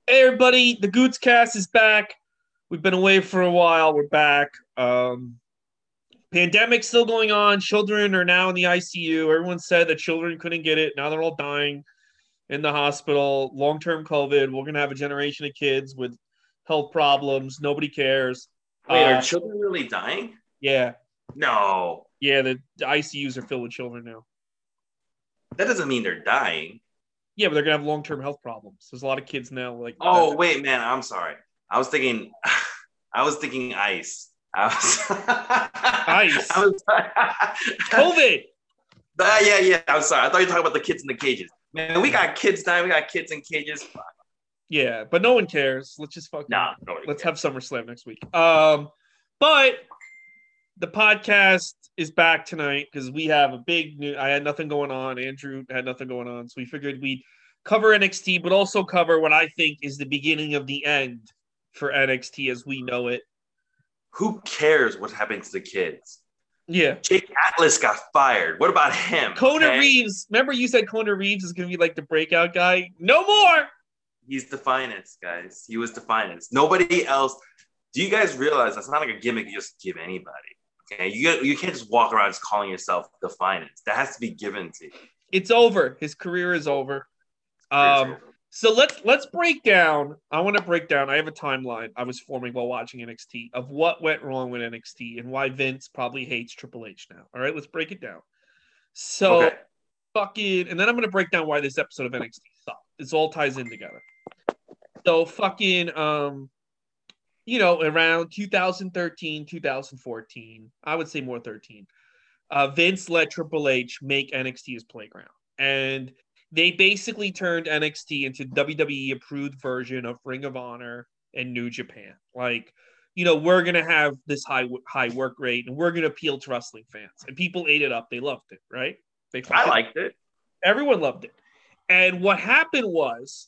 Hey everybody, the Goots Cast is back. We've been away for a while. We're back. Pandemic's still going on. Children are now in the ICU. Everyone said that children couldn't get it. Now they're all dying in the hospital. Long-term COVID. We're gonna have a generation of kids with health problems. Nobody cares. Wait, are Uh, children really dying? yeah, No, yeah. The ICUs are filled with children now. that doesn't mean they're dying. Yeah, but they're gonna have long-term health problems. There's a lot of kids now like that. Oh, wait, man, I'm sorry. I was thinking, I was thinking ice. I was, I Ice, was, COVID. yeah, yeah. I'm sorry. I thought you were talking about the kids in the cages. Man, we got kids dying. We got kids in cages. Yeah, but no one cares. Let's just fucking Nah, nobody let's have cares. SummerSlam next week. But the podcast is back tonight because we have a big new. I had nothing going on. Andrew had nothing going on, so we figured we'd cover NXT, but also cover what I think is the beginning of the end for NXT as we know it. Who cares what happened to the kids? Yeah, Jake Atlas got fired. What about him? Kona Okay? Reeves. Remember you said Kona Reeves is going to be like the breakout guy? No more. He's the finest, guys. He was the finest. Nobody else. Do you guys realize that's not like a gimmick you just give anybody? Okay, you can't just walk around just calling yourself the finest. That has to be given to you. It's over. His career is over. It's Um, over. so let's break down. I want to break down. I have a timeline I was forming while watching NXT of what went wrong with NXT and why Vince probably hates Triple H now. All right, let's break it down. So Okay. fucking, and then I'm gonna break down why this episode of NXT sucked. This all ties in together. So fucking, around 2013, 2014, I would say more 13. Vince let Triple H make NXT his playground, and they basically turned NXT into WWE approved version of Ring of Honor and New Japan. Like, we're gonna have this high work rate, and we're gonna appeal to wrestling fans, and people ate it up. They loved it, right? They I fucking liked it. Everyone loved it. And what happened was,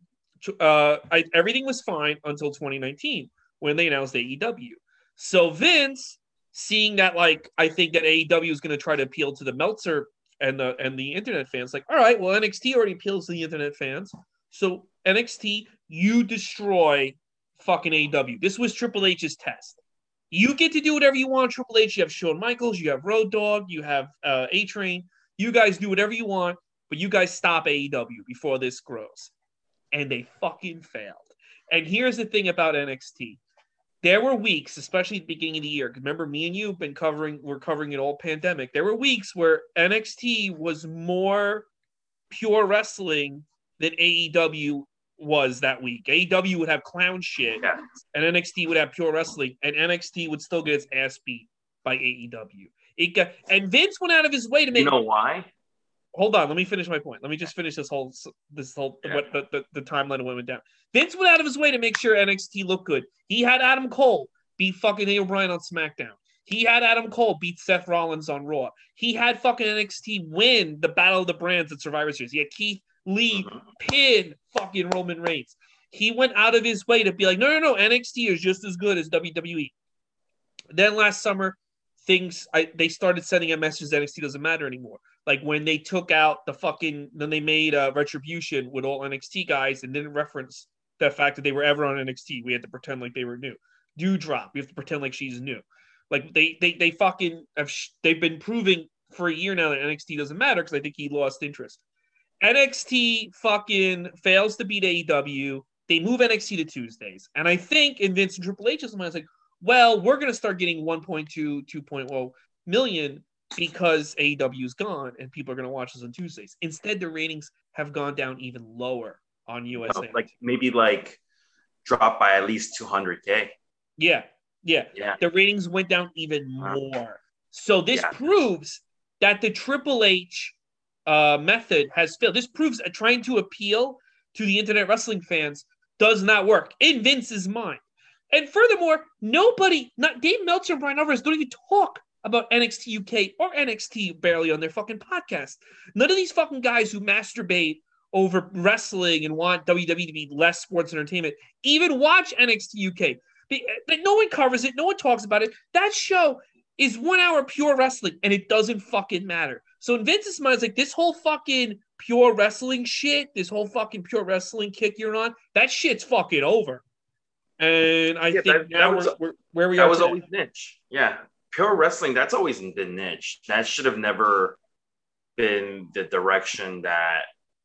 everything was fine until 2019 when they announced AEW. So Vince, seeing that, like, I think that AEW is going to try to appeal to the Meltzer and the internet fans, like, all right, well, NXT already appeals to the internet fans, so NXT, you destroy fucking AEW. This was Triple H's test. You get to do whatever you want, Triple H. You have Shawn Michaels, you have Road Dogg, you have A Train. You guys do whatever you want, but you guys stop AEW before this grows. And they fucking failed. And here's the thing about NXT. There were weeks, especially at the beginning of the year, because remember, me and you have been we're covering it all pandemic. There were weeks where NXT was more pure wrestling than AEW was that week. AEW would have clown shit, Yeah. and NXT would have pure wrestling, and NXT would still get its ass beat by AEW. And Vince went out of his way to You make. know why? Hold on, let me finish my point. Let me just finish this whole Yeah. what the timeline went down. Vince went out of his way to make sure NXT looked good. He had Adam Cole beat fucking Daniel Bryan on SmackDown. He had Adam Cole beat Seth Rollins on Raw. He had fucking NXT win the Battle of the Brands at Survivor Series. He had Keith Lee pin fucking Roman Reigns. He went out of his way to be like, no, NXT is just as good as WWE. Then last summer, they started sending a message that NXT doesn't matter anymore. Like when they took out then they made Retribution with all NXT guys and didn't reference the fact that they were ever on NXT. We had to pretend like they were new. Doudrop, we have to pretend like she's new. Like they fucking they've been proving for a year now that NXT doesn't matter because I think he lost interest. NXT fucking fails to beat AEW. They move NXT to Tuesdays. And I think in Vince and Triple H's mind, it's like, well, we're going to start getting 1.2, 2.0 million because AEW is gone and people are going to watch us on Tuesdays. Instead, the ratings have gone down even lower on USA. Like maybe like drop by at least 200K. Yeah. Yeah. The ratings went down even more. So this proves that the Triple H method has failed. This proves that trying to appeal to the internet wrestling fans does not work in Vince's mind. And furthermore, not Dave Meltzer and Brian Alvarez, don't even talk about NXT UK or NXT barely on their fucking podcast. None of these fucking guys who masturbate over wrestling and want WWE to be less sports entertainment even watch NXT UK. No one covers it. No one talks about it. That show is 1 hour pure wrestling, and it doesn't fucking matter. So in Vince's mind, it's like this whole fucking pure wrestling shit, this whole fucking pure wrestling kick you're on, that shit's fucking over. And I think now we're where we are. That was today. always niche. Yeah. Pure wrestling, that's always been niche. That should have never been the direction that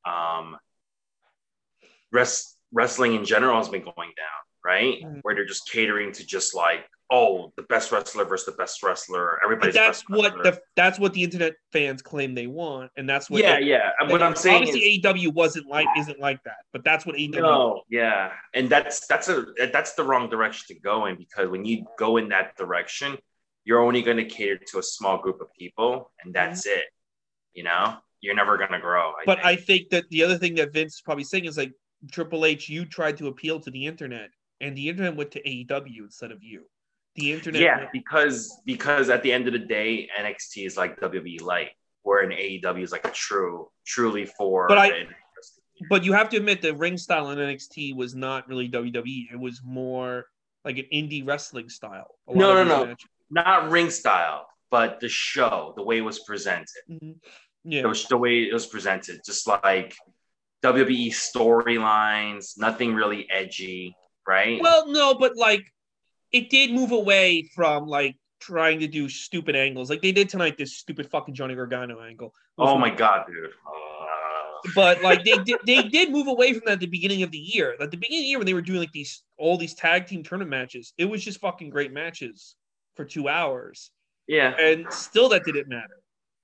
wrestling in general has been going down, right? Mm-hmm. Where they're just catering to just like, oh, the best wrestler versus the best wrestler. Everybody's that's what the internet fans claim they want, and that's what. Yeah. What I'm saying obviously is, AEW isn't like that, but that's what AEW. No, yeah, and that's the wrong direction to go in, because when you go in that direction, you're only going to cater to a small group of people, and that's it. You know, you're never going to grow. I think that the other thing that Vince is probably saying is like, Triple H, you tried to appeal to the internet, and the internet went to AEW instead of you. The internet, because at the end of the day, NXT is like WWE Light, where an AEW is like a truly for. But you have to admit the ring style in NXT was not really WWE. It was more like an indie wrestling style. No, not ring style, but the show, the way it was presented. Mm-hmm. Yeah, the way it was presented, just like WWE storylines, nothing really edgy, right? Well, no, but like it did move away from like trying to do stupid angles, like they did tonight. This stupid fucking Johnny Gargano angle. Oh my god, dude! But like they did move away from that at the beginning of the year. At the beginning of the year, when they were doing like all these tag team tournament matches, it was just fucking great matches for 2 hours. Yeah, and still that didn't matter.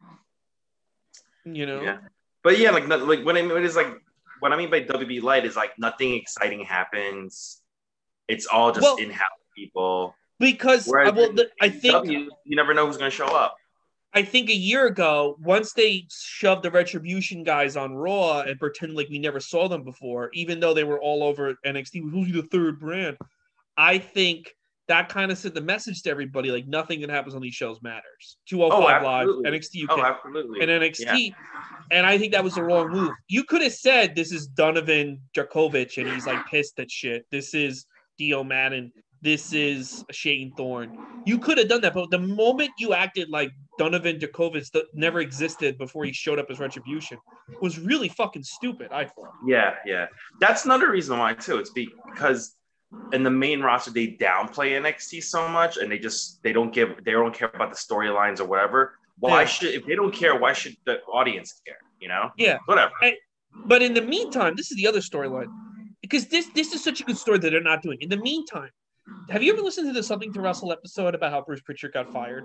You know. Yeah, but yeah, like what I mean by WB Light is like nothing exciting happens. It's all just in-house people. Because I think you never know who's going to show up. I think a year ago, once they shoved the Retribution guys on Raw and pretended like we never saw them before, even though they were all over NXT, who's the third brand? I think that kind of sent the message to everybody, like nothing that happens on these shows matters. 205 Live, NXT UK, and NXT. Yeah. And I think that was the wrong move. You could have said this is Donovan Djokovic and he's like pissed at shit. This is Dio Madden. This is Shane Thorne. You could have done that, but the moment you acted like Donovan Djokovic that never existed before he showed up as Retribution was really fucking stupid, I thought. Yeah. That's another reason why, too. It's because in the main roster, they downplay NXT so much, and they don't care about the storylines or whatever. If they don't care, why should the audience care? You know? Yeah. Whatever. But in the meantime, this is the other storyline. Because this is such a good story that they're not doing. In the meantime, have you ever listened to the Something to Wrestle episode about how Bruce Pritchard got fired?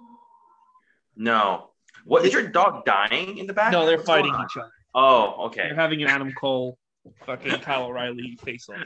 No. What, is your dog dying in the back? No, they're fighting each other. Oh, okay. They're having an Adam Cole, fucking Kyle O'Reilly face-off.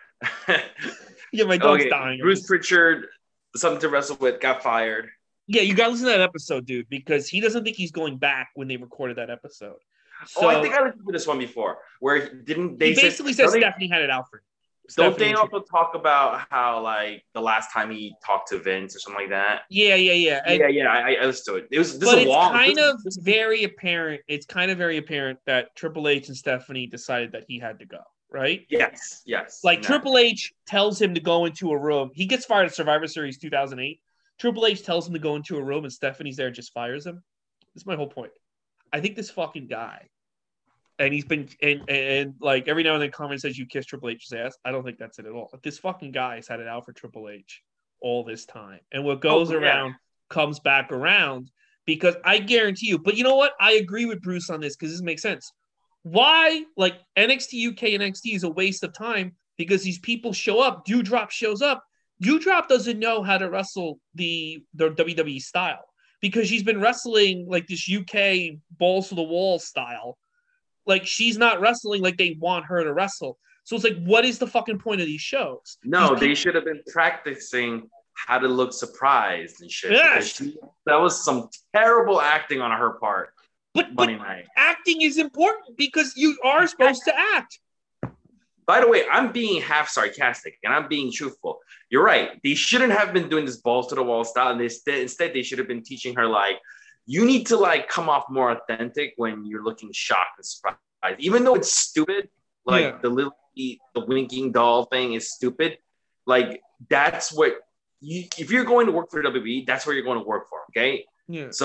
Yeah, my dog's dying. Bruce Pritchard, Something to Wrestle with, got fired. Yeah, you got to listen to that episode, dude, because he doesn't think he's going back when they recorded that episode. So, I think I listened to this one before, where he basically said Stephanie had it out for him. Don't they also talk about how like the last time he talked to Vince or something like that? Yeah. I listened to it. It's very apparent. It's kind of very apparent that Triple H and Stephanie decided that he had to go, right? Yes. Like Triple H tells him to go into a room. He gets fired at Survivor Series 2008. Triple H tells him to go into a room, and Stephanie's there and just fires him. That's my whole point. I think this fucking guy. And he's been and like every now and then comment says you kiss Triple H's ass. I don't think that's it at all. But this fucking guy has had it out for Triple H all this time. And what goes around comes back around, because I guarantee you. But you know what? I agree with Bruce on this because this makes sense. Why like NXT UK NXT is a waste of time, because these people show up. Doudrop shows up. Doudrop doesn't know how to wrestle the WWE style, because she's been wrestling like this UK balls to the wall style. Like, she's not wrestling like they want her to wrestle. So it's like, what is the fucking point of these shows? No, they should have been practicing how to look surprised and shit. Yes. That was some terrible acting on her part. But night. Acting is important because you are supposed to act. By the way, I'm being half sarcastic and I'm being truthful. You're right. They shouldn't have been doing this balls to the wall style. And instead, they should have been teaching her like, you need to like come off more authentic when you're looking shocked and surprised, even though it's stupid. Like the winking doll thing is stupid. Like that's what if you're going to work for WWE, that's where you're going to work for. Okay. Yeah. So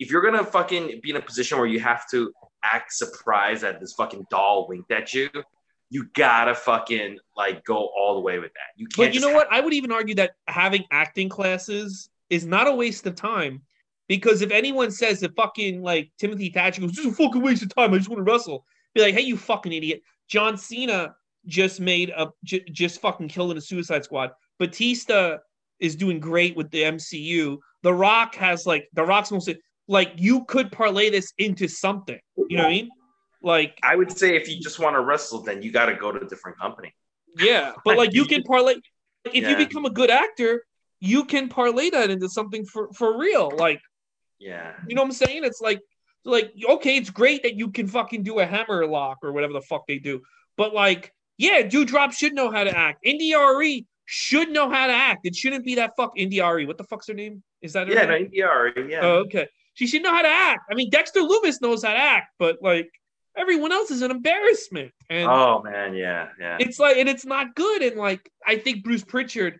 if you're gonna fucking be in a position where you have to act surprised that this fucking doll winked at you, you gotta fucking like go all the way with that. You can't. But you know what? I would even argue that having acting classes is not a waste of time, because if anyone says that fucking like Timothy Thatcher goes, "This is a fucking waste of time. I just want to wrestle," be like, "Hey, you fucking idiot!" John Cena just fucking killed in a Suicide Squad. Batista is doing great with the MCU. The Rock's almost like you could parlay this into something. You know what I mean? Like I would say if you just want to wrestle, then you got to go to a different company. Yeah, but like you can parlay. If you Yeah. become a good actor, you can parlay that into something for real. Like, Yeah. you know what I'm saying? It's like okay, it's great that you can fucking do a hammer lock or whatever the fuck they do, but like, yeah, Doudrop should know how to act. NDRE should know how to act. It shouldn't be that fuck NDRE. What the fuck's her name? Is that her Yeah, name? no, ER, yeah. Oh, okay. She should know how to act. I mean, Dexter Loomis knows how to act, but like everyone else is an embarrassment. And Oh man, yeah, yeah. it's like, and it's not good. And like, I think Bruce Pritchard.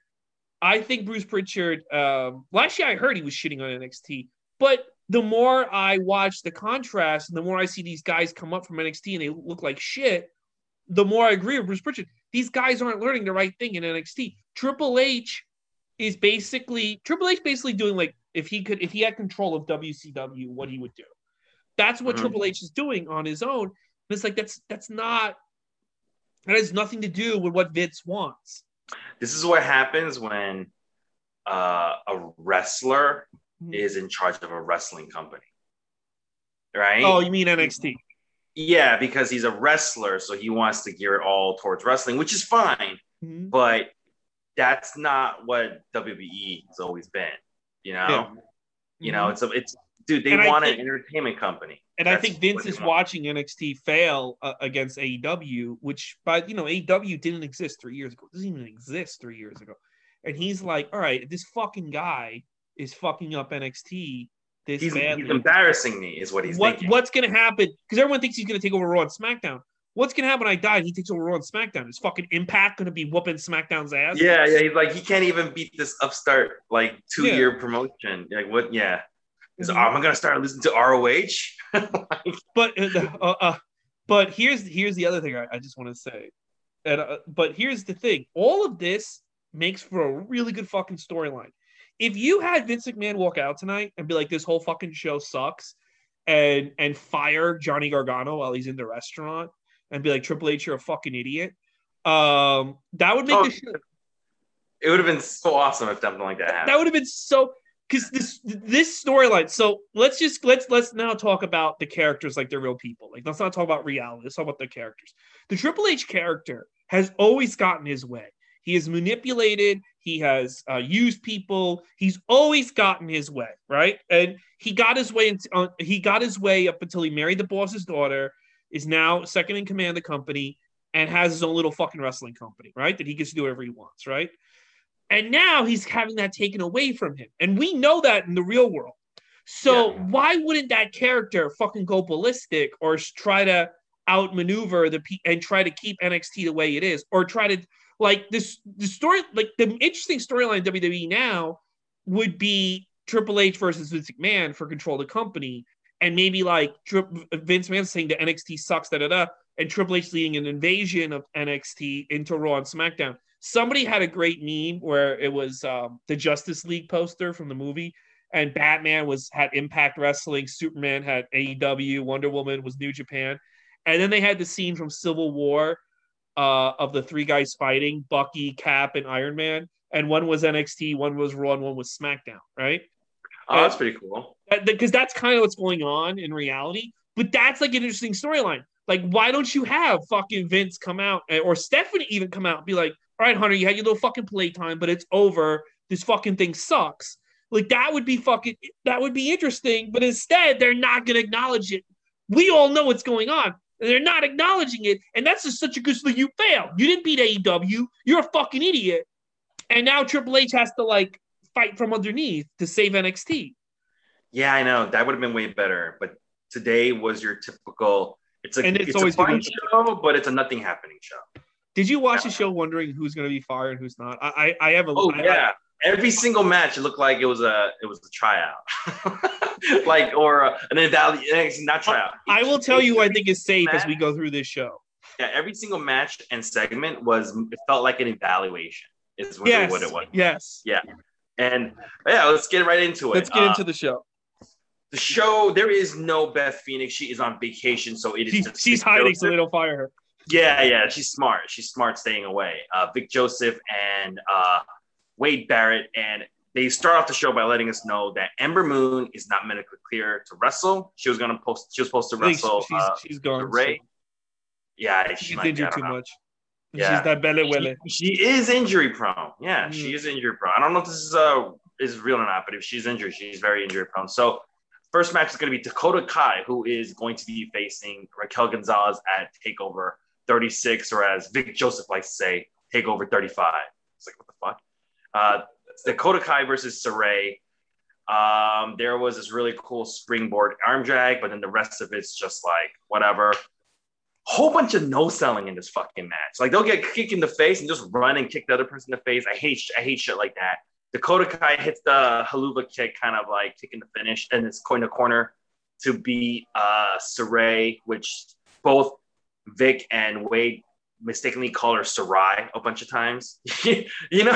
Last year I heard he was shitting on NXT, but the more I watch the contrast and the more I see these guys come up from NXT and they look like shit, the more I agree with Bruce Pritchard. These guys aren't learning the right thing in NXT. Triple H basically doing like if he had control of WCW, what he would do. That's what Triple H is doing on his own. And it's like that has nothing to do with what Vince wants. This is what happens when a wrestler is in charge of a wrestling company, right? Oh, you mean NXT? Yeah, because he's a wrestler, so he wants to gear it all towards wrestling, which is fine. Mm-hmm. But that's not what WWE has always been. You know, Yeah. You know, it's dude. They want an entertainment company, and I think Vince is watching NXT fail against AEW, which, but you know, AEW didn't exist 3 years ago. It doesn't even exist 3 years ago, and he's like, all right, this fucking guy is fucking up NXT. He's embarrassing me, is what he's thinking. What's going to happen? Because everyone thinks he's going to take over Raw and SmackDown. What's going to happen when I die and he takes over Raw and SmackDown? Is fucking Impact going to be whooping SmackDown's ass? Yeah. He's like, he can't even beat this upstart, like, 2-year promotion. Like, what? Yeah. Am I going to start listening to ROH? But here's the other thing I just want to say. But here's the thing. All of this makes for a really good fucking storyline. If you had Vince McMahon walk out tonight and be like, this whole fucking show sucks, and fire Johnny Gargano while he's in the restaurant and be like, Triple H, you're a fucking idiot, that would make the show. It would have been so awesome if something like that happened. That would have been so, because this storyline. So let's now talk about the characters like they're real people. Like, let's not talk about reality. Let's talk about the characters. The Triple H character has always gotten his way. He has manipulated. He has used people. He's always gotten his way, right? And he got his way. He got his way up until he married the boss's daughter. Is now second in command of the company and has his own little fucking wrestling company, right? That he gets to do whatever he wants, right? And now he's having that taken away from him, and we know that in the real world. So why wouldn't that character fucking go ballistic or try to outmaneuver and try to keep NXT the way it is, or try to? Like the story, like the interesting storyline in WWE now would be Triple H versus Vince McMahon for control of the company, and maybe like Vince McMahon saying that NXT sucks, and Triple H leading an invasion of NXT into Raw and SmackDown. Somebody had a great meme where it was the Justice League poster from the movie, and Batman had Impact Wrestling, Superman had AEW, Wonder Woman was New Japan, and then they had the scene from Civil War. Of the three guys fighting, Bucky, Cap, and Iron Man, and one was NXT, one was Raw, and one was SmackDown, right? Oh, that's pretty cool. Because that's kind of what's going on in reality. But that's like an interesting storyline. Like, why don't you have fucking Vince come out, or Stephanie even come out and be like, all right, Hunter, you had your little fucking playtime, but it's over. This fucking thing sucks. Like, that would be interesting, but instead, they're not going to acknowledge it. We all know what's going on. And they're not acknowledging it. And that's just such a good thing. You failed. You didn't beat AEW. You're a fucking idiot. And now Triple H has to like fight from underneath to save NXT. Yeah, I know. That would have been way better. But today was your typical, it's always a fun show, but it's a nothing happening show. Did you watch the show wondering who's going to be fired and who's not? I have a every single match, it looked like it was a tryout, like or an evaluation, not tryout. I will tell you, I think is safe as we go through this show. Yeah, every single match and segment it felt like an evaluation. Is what it was. Yes. Yeah. And yeah, let's get right into it. Let's get into the show. The show, there is no Beth Phoenix. She is on vacation, so it is she's hiding so they don't fire her. Yeah, she's smart. She's smart staying away. Vic Joseph and Wade Barrett, and they start off the show by letting us know that Ember Moon is not medically clear to wrestle. She was supposed to wrestle. She's gone. Ray. So. Yeah, she's injured too much. Yeah, she's that belly willy. She is injury prone. Yeah, she is injury prone. I don't know if this is real or not, but if she's injured, she's very injury prone. So first match is going to be Dakota Kai, who is going to be facing Raquel Gonzalez at TakeOver 36, or as Vic Joseph likes to say, TakeOver 35. It's like, what the fuck? Dakota Kai versus Saray. There was this really cool springboard arm drag, but then the rest of it's just like whatever. Whole bunch of no selling in this fucking match. Like they'll get kicked in the face and just run and kick the other person in the face. I hate shit like that. Dakota Kai hits the haluva kick, kind of like kicking the finish, and it's going to corner to beat Saray, which both Vic and Wade mistakenly call her Sarai a bunch of times. Like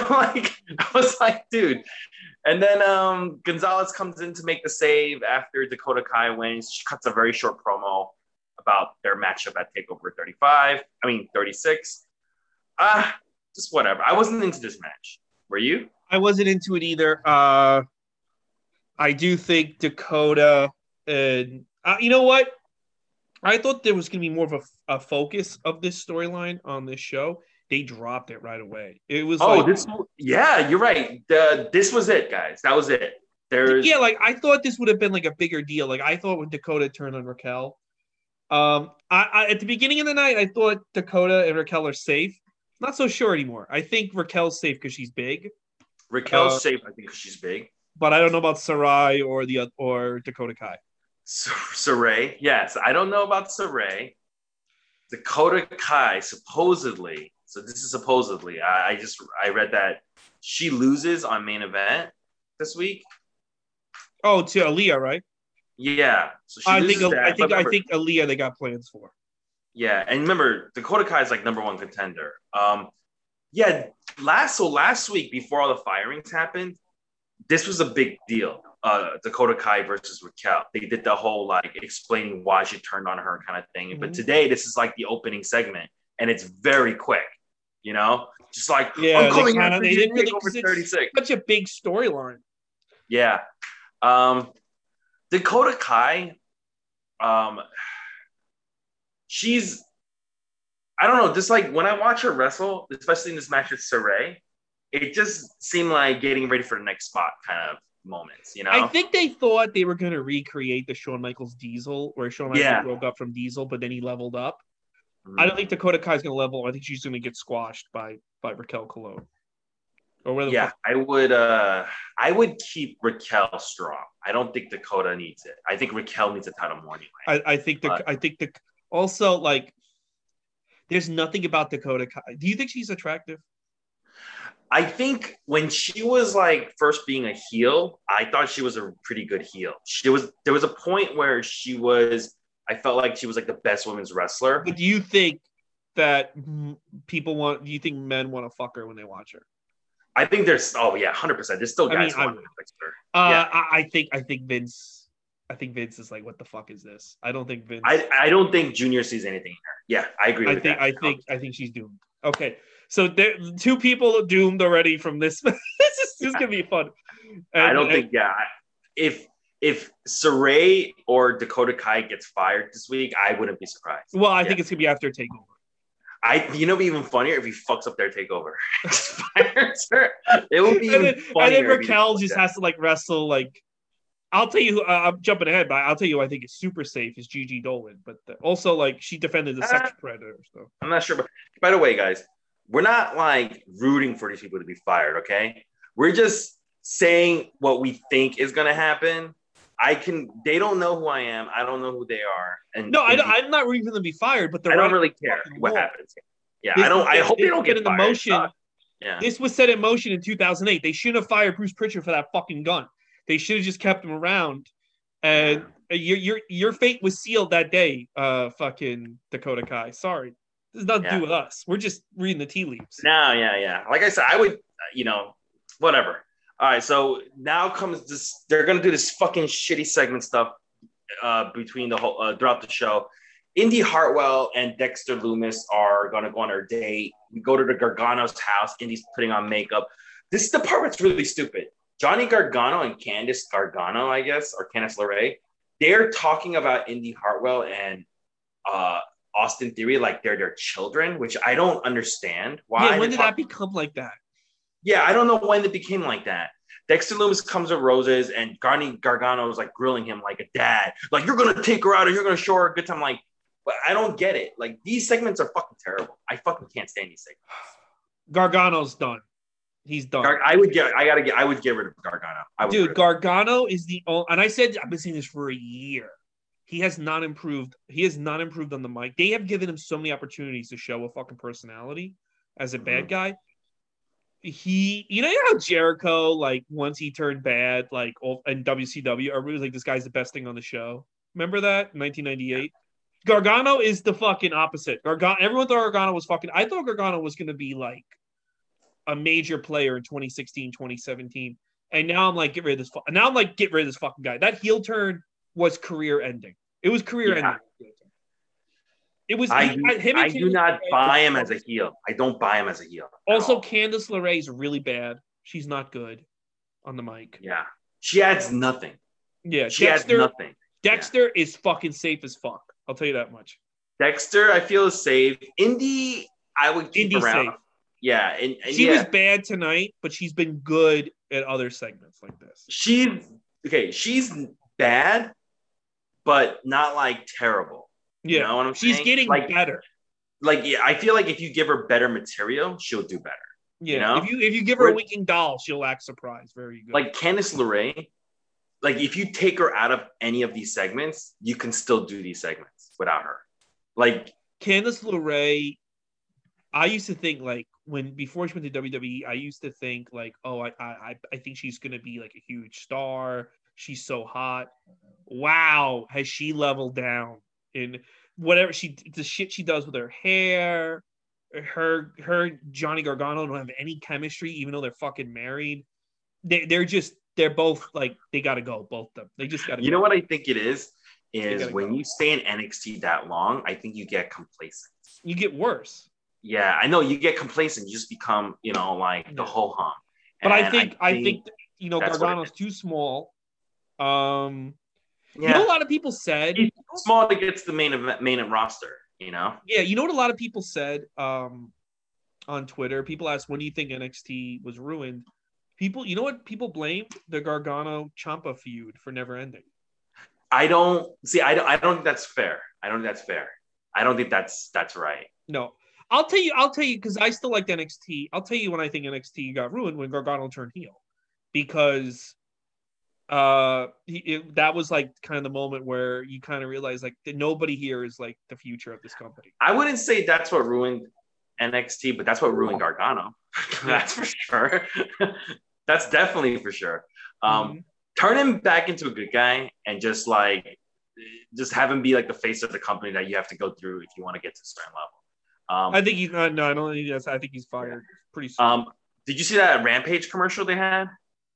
I was like, dude. And then Gonzalez comes in to make the save after Dakota Kai wins. She cuts a very short promo about their matchup at TakeOver 36. Just whatever. I wasn't into this match. Were you? I wasn't into it either. I do think Dakota and you know what? I thought there was going to be more of a focus of this storyline on this show. They dropped it right away. It was you're right. This was it, guys. That was it. I thought this would have been like a bigger deal. Like I thought when Dakota turned on Raquel. I at the beginning of the night, I thought Dakota and Raquel are safe. Not so sure anymore. I think Raquel's safe because she's big. Raquel's safe, I think, because she's big. But I don't know about Sarai or Dakota Kai. Saray, yes. I don't know about Saray. Dakota Kai, supposedly. So this is supposedly. I read that she loses on main event this week. Oh, to Aaliyah, right? Yeah. So I think Aaliyah they got plans for. Yeah, and remember, Dakota Kai is like number one contender. Last week before all the firings happened, this was a big deal. Dakota Kai versus Raquel. They did the whole like explaining why she turned on her kind of thing. Mm-hmm. But today, this is like the opening segment, and it's very quick. Just like I'm coming out. They didn't really over 36. Such a big storyline. Yeah. Dakota Kai, she's, I don't know, just like when I watch her wrestle, especially in this match with Saray, it just seemed like getting ready for the next spot kind of moments, I think they thought they were going to recreate the Shawn Michaels Diesel, where Shawn Michaels broke up from Diesel, but then he leveled up. Mm-hmm. I don't think Dakota Kai's going to level. I think she's going to get squashed by Raquel Colon. I would keep Raquel strong. I don't think Dakota needs it. I think Raquel needs a title more anyway. I think also like there's nothing about Dakota Kai. Do you think she's attractive? I think when she was like first being a heel, I thought she was a pretty good heel. There was a point where I felt like she was like the best women's wrestler. But do you think that do you think men want to fuck her when they watch her? I think 100%. There's still guys who want to fix her. I think Vince is like, what the fuck is this? I don't think Vince. I don't think Junior sees anything in her. Yeah, I agree with that. I think she's doomed. Okay, so there, two people are doomed already from this. This is gonna be fun. If Saray or Dakota Kai gets fired this week, I wouldn't be surprised. Well, I think it's gonna be after TakeOver. It'd be even funnier if he fucks up their TakeOver. It would be even funnier. And then Raquel just has to like wrestle. Like, I'll tell you who I'm jumping ahead, but I'll tell you who I think is super safe is Gigi Dolan. But also, like, she defended the sex predator. So I'm not sure. But by the way, guys, we're not like rooting for these people to be fired. Okay, we're just saying what we think is going to happen. They don't know who I am. I don't know who they are. I'm not rooting for them to be fired, but I don't really care what happens. Yeah, I hope they don't get in the motion. Yeah. This was set in motion in 2008. They shouldn't have fired Bruce Pritchard for that fucking gun. They should have just kept him around. And your fate was sealed that day, fucking Dakota Kai. Sorry. This has nothing to do with us. We're just reading the tea leaves. No, yeah. Like I said, I would, whatever. All right, so now comes this. They're gonna do this fucking shitty segment stuff between the whole throughout the show. Indy Hartwell and Dexter Lumis are gonna go on their date. We go to the Gargano's house. Indy's putting on makeup. This department's really stupid. Johnny Gargano and Candice Gargano, I guess, or Candice LeRae, they're talking about Indy Hartwell and Austin Theory like they're their children, which I don't understand. Why? Yeah, when did that become like that? Yeah, I don't know when it became like that. Dexter Lumis comes with roses, and Gargano is like grilling him like a dad. Like, you're going to take her out and you're going to show her a good time. Like, but I don't get it. Like, these segments are fucking terrible. I fucking can't stand these segments. Gargano's done. He's done. I would get rid of Gargano. Dude, Gargano is the only, and I've been saying this for a year. He has not improved. He has not improved on the mic. They have given him so many opportunities to show a fucking personality as a bad guy. You know how Jericho, like, once he turned bad, like, in WCW, everybody was like, this guy's the best thing on the show. Remember that? 1998? Gargano is the fucking opposite. Everyone thought Gargano was fucking, I thought Gargano was going to be, like, a major player in 2016, 2017. And now I'm like, get rid of this fucking guy. That heel turn was career ending. It was career ending. It was. I do not buy him as a heel. I don't buy him as a heel. Also, Candice LeRae is really bad. She's not good on the mic. Yeah, she adds nothing. Yeah, she adds nothing. Dexter is fucking safe as fuck. I'll tell you that much. Dexter, I feel, is safe. Indy, I would keep around. Safe. Yeah, and she was bad tonight, but she's been good at other segments like this. She's bad, but not like terrible. Yeah, you know what I'm she's saying? Getting better. Like, yeah, I feel like if you give her better material, she'll do better. Yeah, you know? if you give her a winking doll, she'll act surprised. Very good. Like Candice LeRae, like if you take her out of any of these segments, you can still do these segments without her. Like Candice LeRae, I used to think like before she went to WWE, I used to think like, oh, I think she's gonna be like a huge star. She's so hot. Wow, has she leveled down in whatever the shit she does with her hair? Her Johnny Gargano don't have any chemistry, even though they're fucking married. They're both like, they gotta go, both of them. They just gotta. You know what I think it is when you stay in NXT that long, I think you get complacent. You get worse. Yeah, I know, you get complacent. You just become, like the ho hum. But I think Gargano's too small. You know, a lot of people said he's small to get to the main roster. Yeah, you know what a lot of people said on Twitter? People asked, when do you think NXT was ruined? You know what people blamed? The Gargano Ciampa feud for never ending. I don't think that's fair. I don't think that's right. No. I'll tell you because I still like NXT. I'll tell you when I think NXT got ruined, when Gargano turned heel, because that was like kind of the moment where you kind of realize like that nobody here is like the future of this company. I wouldn't say that's what ruined NXT, but that's what ruined Gargano. That's for sure. That's definitely for sure. Turn him back into a good guy and just have him be like the face of the company that you have to go through if you want to get to a certain level. I think he's not. No, I don't think he does. I think he's fired pretty soon. Did you see that Rampage commercial they had?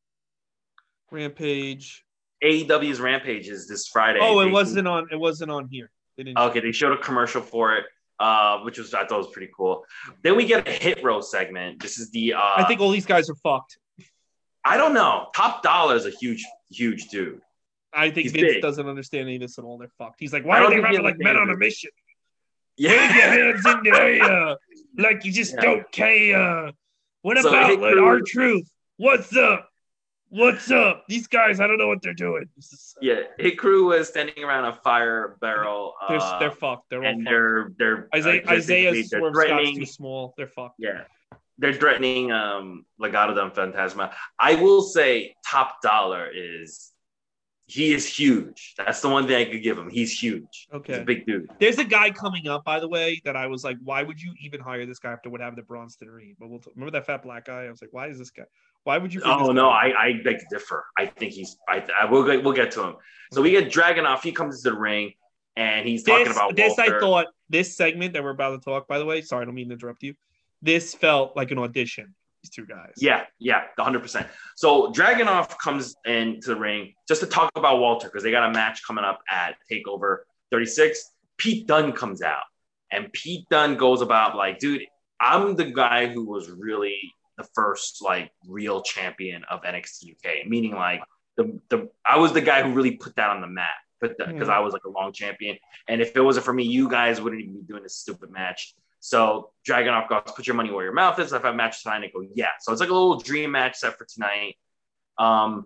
Rampage. AEW's Rampage is this Friday. Oh, it wasn't on here. They showed a commercial for it, which I thought was pretty cool. Then we get a Hit Row segment. This is the. I think all these guys are fucked. I don't know. Top Dollar is a huge dude. I think Vince doesn't understand any of this at all. They're fucked. He's like, why are they rapping like men on a mission? Yeah. Wave your hands in the air like you just don't care. What about R-Truth? What's up? What's up? These guys, I don't know what they're doing. Hit Crew was standing around a fire barrel. They're fucked. They're all fucked. They're Isaiah Swerve Scott's too small. They're fucked. Yeah. They're threatening Legado del Fantasma. I will say Top Dollar He is huge. That's the one thing I could give him. He's huge. Okay. He's a big dude. There's a guy coming up, by the way, that I was like, why would you even hire this guy after what happened to Bronson Reed? But remember that fat black guy? I was like, why is this guy? Why would you? Oh no, I beg to differ. I think he's. We'll get to him. So we get Dragunov. He comes into the ring and he's talking about Walter. I thought this segment that we're about to talk. By the way, sorry, I don't mean to interrupt you. This felt like an audition. These two guys. Yeah, 100%. So Dragunov comes into the ring just to talk about Walter because they got a match coming up at TakeOver 36. Pete Dunne comes out, and Pete Dunne goes about like, dude, I'm the guy who was really the first like real champion of NXT UK, meaning like I was the guy who really put that on the map, because I was like a long champion, and if it wasn't for me, you guys wouldn't even be doing this stupid match. So Dragunov goes, put your money where your mouth is. If I match tonight, I go, yeah. So it's like a little dream match set for tonight. It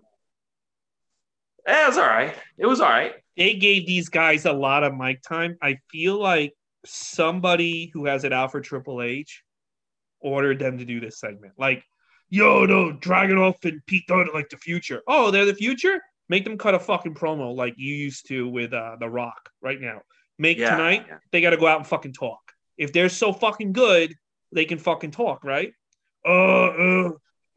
was all right. It was all right. They gave these guys a lot of mic time. I feel like somebody who has it out for Triple H ordered them to do this segment. Like, yo, no, Dragunov and Pete Dunne are like the future. Oh, they're the future? Make them cut a fucking promo like you used to with The Rock right now. Tonight, they got to go out and fucking talk. If they're so fucking good, they can fucking talk, right? Yeah,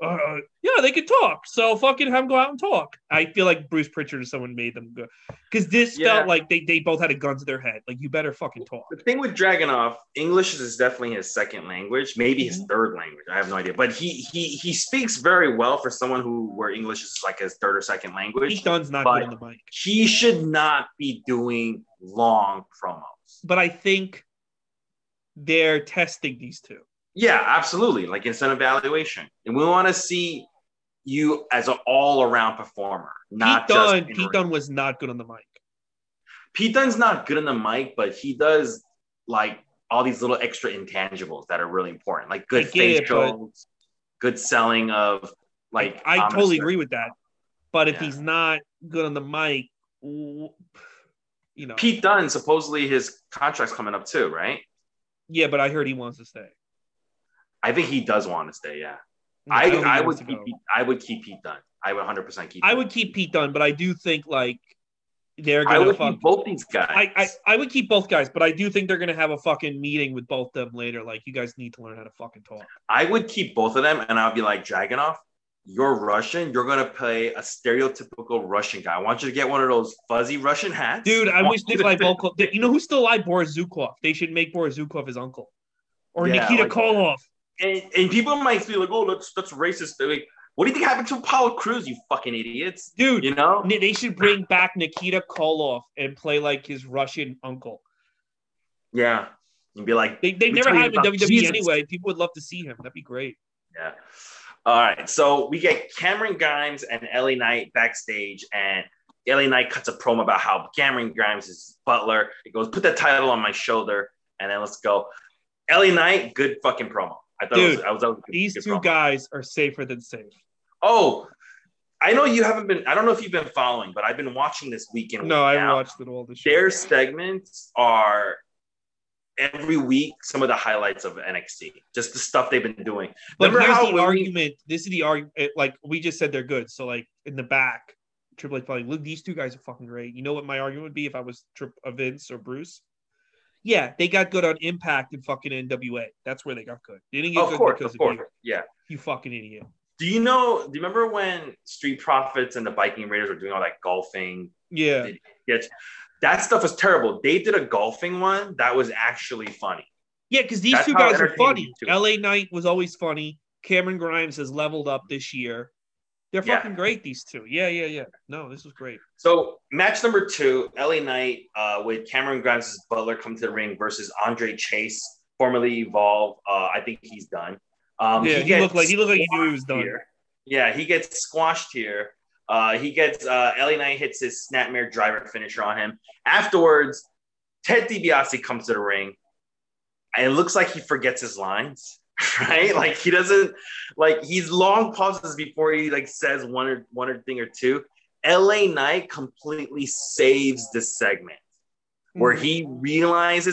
they can talk. So fucking have them go out and talk. I feel like Bruce Pritchard or someone made them go. Because this felt like they both had a gun to their head. Like, you better fucking talk. The thing with Dragunov, English is definitely his second language, maybe his third language. I have no idea. But he speaks very well for someone where English is like his third or second language. Pete Dunne's not good on the mic. He should not be doing long promos. But I think they're testing these two. Yeah, absolutely. Like instant evaluation. And we want to see you as an all-around performer, not Pete Dunne was not good on the mic. Pete Dunne's not good on the mic, but he does like all these little extra intangibles that are really important, like good facials, good selling of like. I totally agree with that. But if he's not good on the mic, you know. Pete Dunne, supposedly his contract's coming up too, right? Yeah, but I heard he wants to stay. I think he does want to stay. Yeah, I would keep Pete Dunne. I would 100% keep. I would keep Pete Dunne, but I do think like they're gonna. I would keep both these guys. I would keep both guys, but I do think they're gonna have a fucking meeting with both of them later. Like, you guys need to learn how to fucking talk. I would keep both of them, and I'll be like, Dragunov, you're Russian. You're gonna play a stereotypical Russian guy. I want you to get one of those fuzzy Russian hats. Dude, I wish Nikolai Volkov. You know who's still alive? Boris Zukov. They should make Boris Zukov his uncle, or Nikita Koloff. And people might be like, oh, that's racist. They're like, what do you think happened to Apollo Crews, you fucking idiots? Dude, you know? They should bring back Nikita Koloff and play like his Russian uncle. Yeah. And be like, they never had him in WWE anyway. People would love to see him. That'd be great. Yeah. All right. So we get Cameron Grimes and LA Knight backstage, and LA Knight cuts a promo about how Cameron Grimes is butler. He goes, put that title on my shoulder, and then let's go. LA Knight, good fucking promo. I thought these two guys are safer than safe. Oh, I know you haven't been. I don't know if you've been following, but I've been watching this weekend. No, I watched it all this show. Their segments are every week some of the highlights of NXT, just the stuff they've been doing. But here's the argument. This is the argument. Like we just said, they're good. So like in the back, Triple H probably, look, these two guys are fucking great. You know what my argument would be if I was Vince or Bruce? Yeah, they got good on Impact and fucking NWA. That's where they got good. They didn't get good because of you. Yeah. You fucking idiot. Do you remember when Street Profits and the Viking Raiders were doing all that golfing? Yeah. That stuff was terrible. They did a golfing one that was actually funny. Yeah, because these two guys are funny. LA Knight was always funny. Cameron Grimes has leveled up this year. They're fucking great, these two. Yeah. No, this was great. So match number 2, LA Knight with Cameron Grimes' butler come to the ring versus Andre Chase, formerly Evolve. I think he's done. He looked like he knew he was done. Here. Yeah, he gets squashed here. He gets LA Knight hits his snapmare driver finisher on him. Afterwards, Ted DiBiase comes to the ring, and it looks like he forgets his lines. Right, like he doesn't he's long pauses before he says one thing or two. LA Knight completely saves this segment where he realizes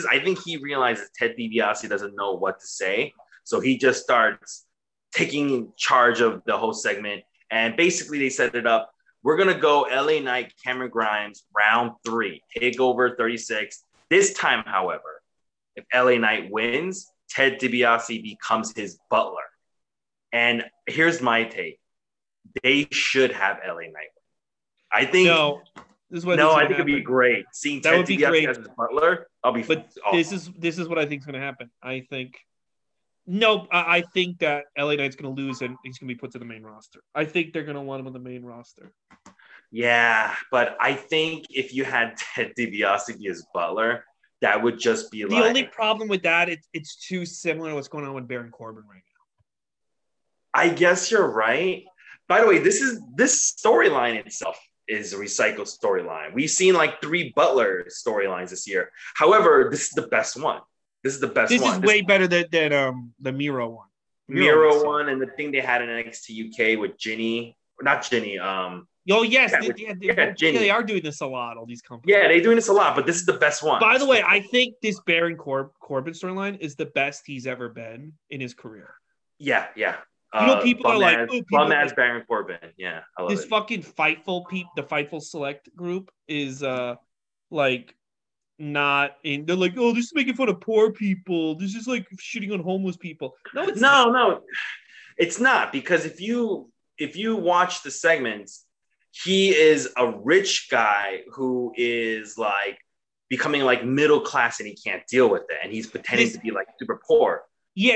Ted DiBiase doesn't know what to say, so he just starts taking charge of the whole segment. And basically, they set it up We're gonna go LA Knight, Cameron Grimes, round 3, Takeover 36. This time, however, if LA Knight wins, Ted DiBiase becomes his butler. And here's my take: they should have LA Knight win. I think No, this is what no, I think think it'd be great seeing That Ted would be DiBiase great. as his butler. I'll be. But this is what I think is going to happen. I think no, I think that LA Knight's going to lose and he's going to be put to the main roster. I think they're going to want him on the main roster. Yeah, but I think if you had Ted DiBiase be his butler, that would just be the only problem with that. It's too similar to what's going on with Baron Corbin right now. I guess you're right. By the way, this storyline itself is a recycled storyline. We've seen like 3 Butler storylines this year. However, this is the best one. This is way better than the Miro one. Miro one and the thing they had in NXT UK with Ginny, not Ginny. Oh yes, Ginny. They are doing this a lot. All these companies. Yeah, they're doing this a lot, but this is the best one. By the way, I think this Baron Corbin storyline is the best he's ever been in his career. Yeah. People are like, bum ass Baron Corbin. Yeah, I love this fucking Fightful the Fightful Select group is like not in. They're like, oh, this is making fun of poor people. This is like shitting on homeless people. No, it's not. No, it's not, because if you watch the segments, he is a rich guy who is like becoming like middle class and he can't deal with it, and he's pretending to be like super poor. Yeah,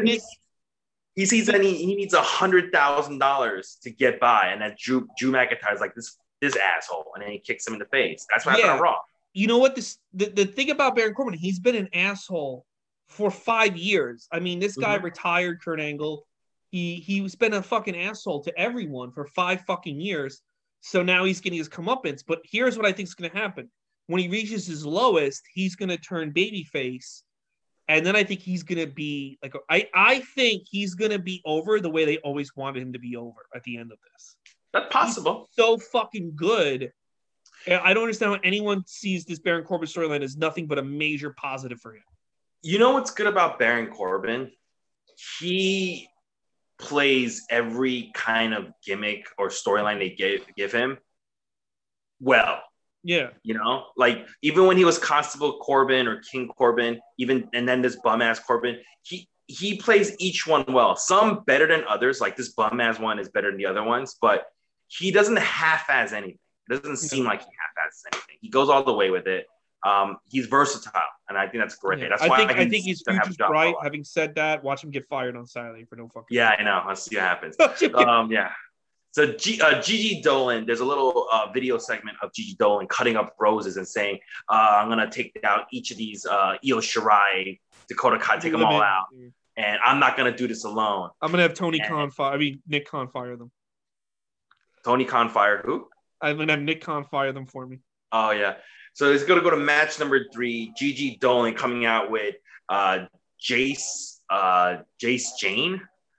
he sees that he needs $100,000 to get by, and that Drew McIntyre's like this asshole, and then he kicks him in the face. That's what happened on Raw. You know what? The thing about Baron Corbin, he's been an asshole for 5 years. I mean, this guy retired Kurt Angle. He's been a fucking asshole to everyone for 5 fucking years. So now he's getting his comeuppance. But here's what I think is going to happen: when he reaches his lowest, he's going to turn babyface. And then I think he's going to be like, I think he's going to be over the way they always wanted him to be over at the end of this. That's possible. He's so fucking good. I don't understand how anyone sees this Baron Corbin storyline as nothing but a major positive for him. You know what's good about Baron Corbin? He plays every kind of gimmick or storyline they give him well. Yeah. You know, like even when he was Constable Corbin or King Corbin, and then this bum ass Corbin, he plays each one well. Some better than others. Like this bum ass one is better than the other ones, but he doesn't half-ass anything. It doesn't seem like he half-asses anything. He goes all the way with it. He's versatile, and I think that's great. Yeah. That's why I think his future's bright. Having said that, watch him get fired on Saturday for no fucking. Yeah, I know. I'll see what happens. Yeah. So Gigi Dolan, there's a little video segment of Gigi Dolan cutting up roses and saying, "I'm gonna take out each of these Io Shirai, Dakota Kai, take them all out, and I'm not gonna do this alone. I'm gonna have Nick Khan fire them. Tony Khan fired who? I'm gonna have Nick Khan fire them for me. Oh yeah. So it's gonna go to match number 3. Gigi Dolan coming out with Jace Jane.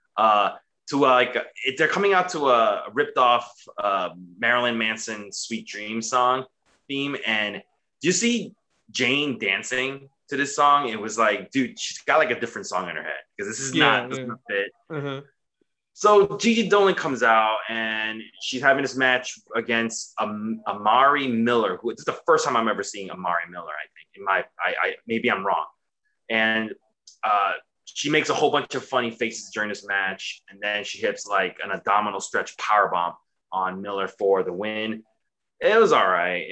They're coming out to a ripped off Marilyn Manson "Sweet Dream" song theme. And do you see Jane dancing to this song? It was like, dude, she's got like a different song in her head, because this is not fit. Uh-huh. So Gigi Dolan comes out and she's having this match against Amari Miller, who this is the first time I'm ever seeing Amari Miller, I think. Maybe I'm wrong. And she makes a whole bunch of funny faces during this match, and then she hits like an abdominal stretch powerbomb on Miller for the win. It was all right.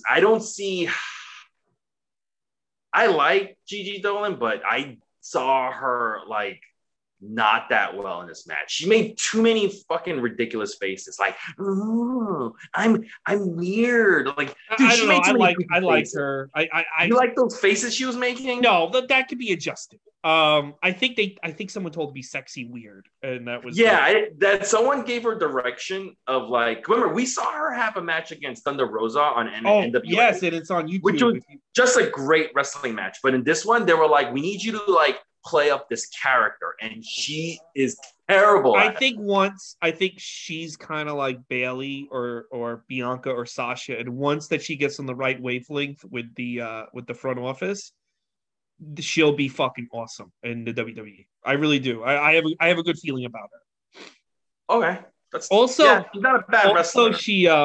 I like Gigi Dolan, but I saw her like not that well in this match. She made too many fucking ridiculous faces, like, "Ooh, I'm weird." Like, dude, I like her. You like those faces she was making? No, that could be adjusted. I think someone told to be sexy weird, and that was that someone gave her direction of like. Remember, we saw her have a match against Thunder Rosa on NWA. Yes, and it's on YouTube, which was just a great wrestling match. But in this one, they were like, "We need you to like play up this character," and she is terrible. I think she's kind of like Bailey or Bianca or Sasha, and once that she gets on the right wavelength with the front office, she'll be fucking awesome in the WWE. I really do. I have a good feeling about her. Okay. Also, she's not a bad wrestler.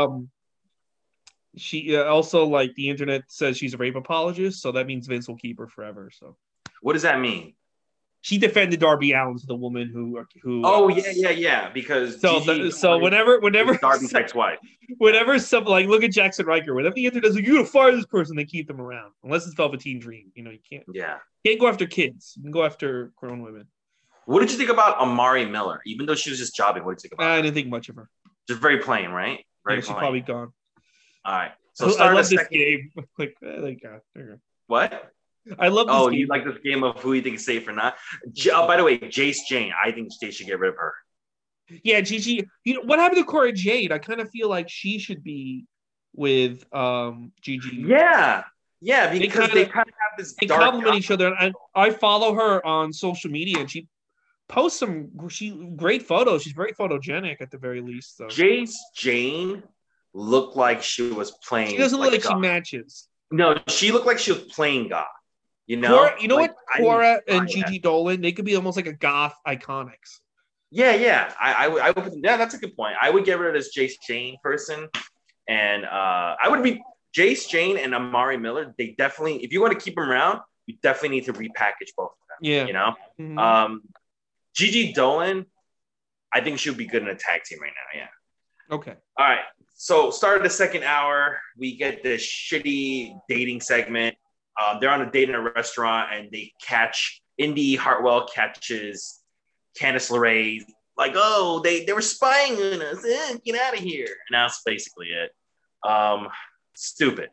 She also like the internet says she's a rape apologist, so that means Vince will keep her forever. So What does that mean? she defended Darby Allin to the woman who. Oh yeah. Because so whenever Darby's ex-wife. Whenever some like look at Jackson Riker, whenever the internet says you gotta fire this person, they keep them around unless it's Velveteen Dream. You know you can't. Yeah. Can't go after kids. You can go after grown women. What did you think about Amari Miller? Even though she was just jobbing, what did you think about her? I didn't think much of her. Just very plain, right? Very She's plain. probably gone. All right. So I love this game. Like, thank God. There you go. What? I love this game. Oh, you like this game of who you think is safe or not? By the way, Jace Jane. I think they should get rid of her. Yeah, Gigi. You know what happened to Cora Jade? I kind of feel like she should be with Gigi. Yeah, because they kind of have this. They compliment each other, and I follow her on social media, and she posts some great photos. She's very photogenic at the very least. So Jace Jane looked like she was playing. She doesn't look like she matches. No, she looked like she was playing goth. You know, Cora and Gigi Dolan, they could be almost like a goth iconics. Yeah. I would. Yeah, that's a good point. I would get rid of this Jace Jane person, and I would be Jace Jane and Amari Miller. They definitely, if you want to keep them around, you definitely need to repackage both of them. Yeah, you know. Mm-hmm. Gigi Dolan, I think she would be good in a tag team right now. Yeah. Okay. All right. So, start of the second hour, we get this shitty dating segment. They're on a date in a restaurant, and they catch Indy Hartwell catches Candice LeRae, like, oh, they were spying on us. Get out of here. And that's basically it. Stupid.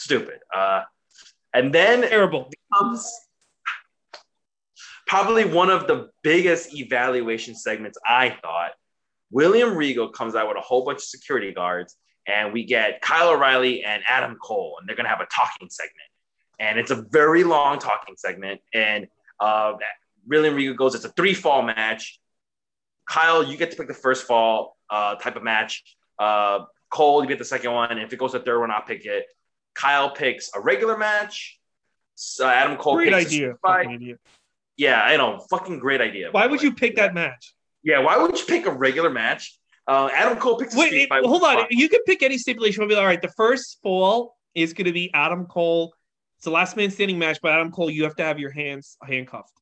And then terrible becomes probably one of the biggest evaluation segments, I thought. William Regal comes out with a whole bunch of security guards, and we get Kyle O'Reilly and Adam Cole, and they're going to have a talking segment. And it's a very long talking segment. And William Regal goes, it's a 3-fall match. Kyle, you get to pick the first fall type of match. Cole, you get the second one. And if it goes to the third one, I'll pick it. Kyle picks a regular match. Adam Cole great picks idea. Yeah, I know. Fucking great idea. Why would you pick that match? Yeah, why would you pick a regular match? Adam Cole picks a street fight. Hold on. You can pick any stipulation. We'll be all right. The first fall is going to be Adam Cole. It's a last man standing match, but Adam Cole, you have to have your hands handcuffed.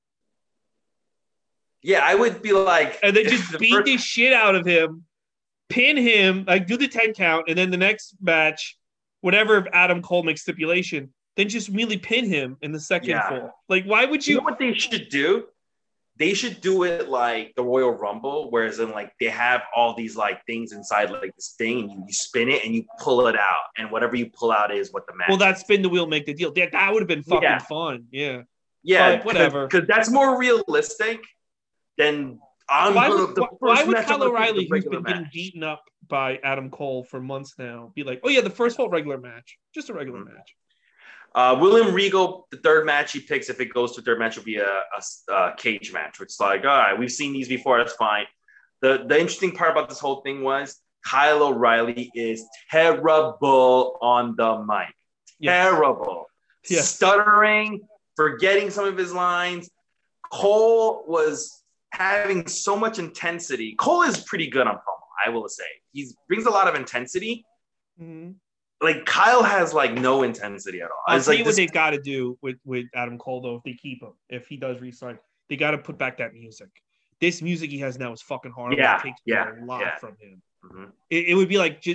Yeah, I would be like... And then just beat the shit out of him, pin him, like do the 10 count, and then the next match, whatever Adam Cole makes stipulation, then just really pin him in the second fall. Like, why would you... You know what they should do? They should do it like the Royal Rumble, whereas in like they have all these like things inside like this thing, and you spin it and you pull it out, and whatever you pull out is what the match. Well, that spin the wheel make the deal. That would have been fucking fun. Yeah. Yeah, but whatever. Because that's more realistic than. Why would Kyle O'Reilly, who's been getting beaten up by Adam Cole for months now, be like, oh yeah, the first fall regular match, just a regular match? William Regal, the third match he picks, if it goes to third match, will be a cage match, which is like, all right, we've seen these before, that's fine. The interesting part about this whole thing was Kyle O'Reilly is terrible on the mic. Yes. Terrible. Yes. Stuttering, forgetting some of his lines. Cole was having so much intensity. Cole is pretty good on promo, I will say. He brings a lot of intensity. Mm-hmm. Like Kyle has like no intensity at all. I'll tell you what they got to do with Adam Cole though. If they keep him, if he does resign, they got to put back that music. This music he has now is fucking horrible. Yeah, it takes a lot from him. Mm-hmm. It would be like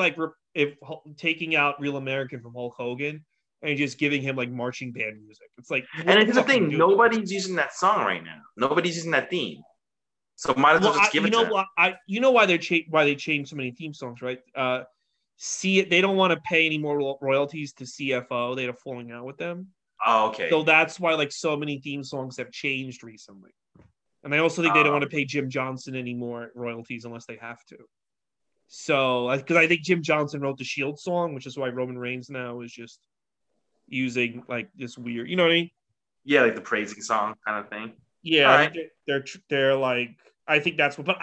if taking out Real American from Hulk Hogan and just giving him like marching band music. It's like, and it's the thing, nobody's using that song right now. Nobody's using that theme. So might as well just give it to them. You know why they changed so many theme songs, right? They don't want to pay any more royalties to CFO. They had a falling out with them. Oh, okay. So that's why like so many theme songs have changed recently. And I also think they don't want to pay Jim Johnson any more royalties unless they have to. So, because I think Jim Johnson wrote the Shield song, which is why Roman Reigns now is just using like this weird, you know what I mean? Yeah, like the praising song kind of thing. Yeah, right. They're like, I think that's what,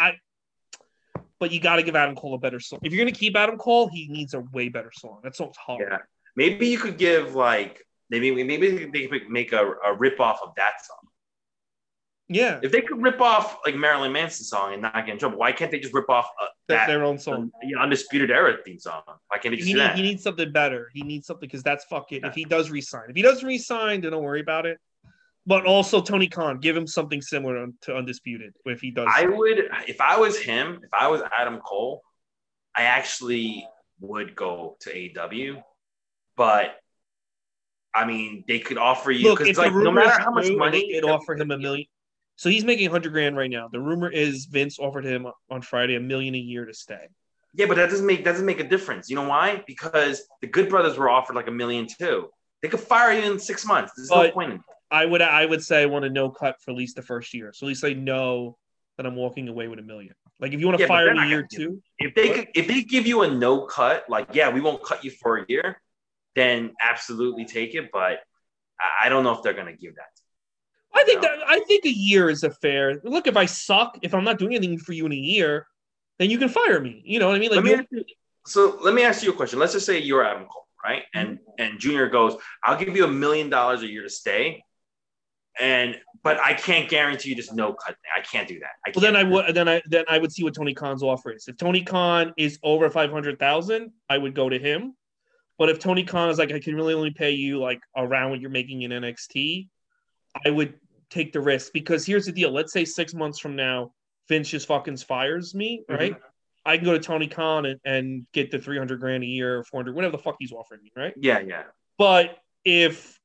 but you got to give Adam Cole a better song. If you're going to keep Adam Cole, he needs a way better song. That song's hard. Yeah. Maybe you could give like, maybe they could make a rip off of that song. Yeah, If they could rip off like Marilyn Manson song and not get in trouble, why can't they just rip off their own song. Undisputed Era theme song? Why can't they just do that? He needs something better. He needs something because that's fucking. If he does resign, if he doesn't resign, then don't worry about it. But also Tony Khan, give him something similar to Undisputed if he does. I would, if I was him, if I was Adam Cole, I actually would go to AEW. But I mean, they could offer you because like no matter how much money they offer him $1 million. So he's making $100,000 right now. The rumor is Vince offered him on Friday $1 million a year to stay. Yeah, but that doesn't make a difference. You know why? Because the Good Brothers were offered like $1 million too. They could fire you in 6 months. There's no point in it. I would say I want a no cut for at least the first year. So at least I know that I'm walking away with $1 million. Like if you want to fire me year two, if they give you a no cut, like we won't cut you for a year, then absolutely take it. But I don't know if they're gonna give that. I think a year is a fair look. If I suck, if I'm not doing anything for you in a year, then you can fire me. You know what I mean? Like let me ask you a question. Let's just say you're Adam Cole, right? And Junior goes, I'll give you $1 million a year to stay. But I can't guarantee you just no cut thing. I can't do that. Then I would see what Tony Khan's offer is. If Tony Khan is over 500,000, I would go to him. But if Tony Khan is like, I can really only pay you like around what you're making in NXT, I would take the risk because here's the deal. Let's say 6 months from now, Vince just fucking fires me, right? Mm-hmm. I can go to Tony Khan and get the $300,000 a year, 400, whatever the fuck he's offering me, right? Yeah. But if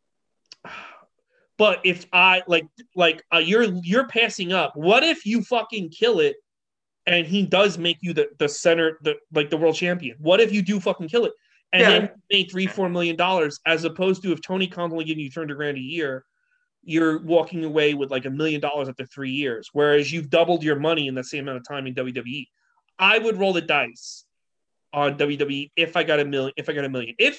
I you're passing up, what if you fucking kill it and he does make you the center, the world champion? What if you do fucking kill it and then make $3-4 million as opposed to if Tony Khan's only giving you $300,000 a year, you're walking away with like $1 million after 3 years, whereas you've doubled your money in the same amount of time in WWE. I would roll the dice on WWE if I got $1 million. If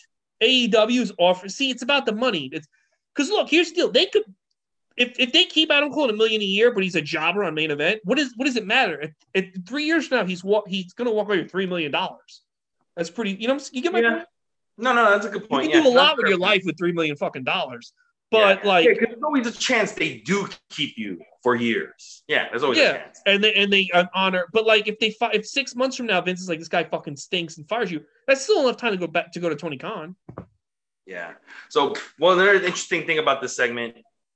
AEW's offer, see, it's about the money. It's because look, here's the deal. They could if they keep Adam Cole $1 million a year, but he's a jobber on main event. What does it matter? If 3 years from now he's going to walk away with $3 million. That's pretty. You know, you get my point. No, that's a good point. You can do a lot with your life with $3 million fucking dollars. But because there's always a chance they do keep you for years. Yeah, there's always a chance. And they honor. But like if 6 months from now Vince is like, this guy fucking stinks and fires you, that's still enough time to go to Tony Khan. Yeah. So another interesting thing about this segment,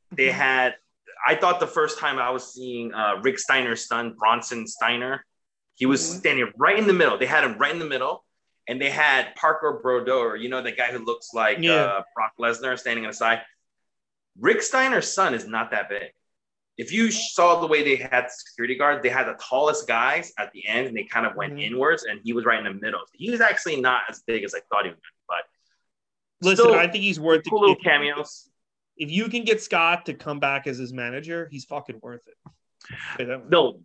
I thought the first time I was seeing Rick Steiner's son, Bronson Steiner, he was standing right in the middle. They had him right in the middle. And they had Parker Brodeur, the guy who looks like Brock Lesnar standing on the side. Rick Steiner's son is not that big. If you saw the way they had security guards, they had the tallest guys at the end, and they kind of went inwards, and he was right in the middle. So he was actually not as big as I thought he was going to be. But listen, I think he's worth cool little cameos. If you can get Scott to come back as his manager, he's fucking worth it. No,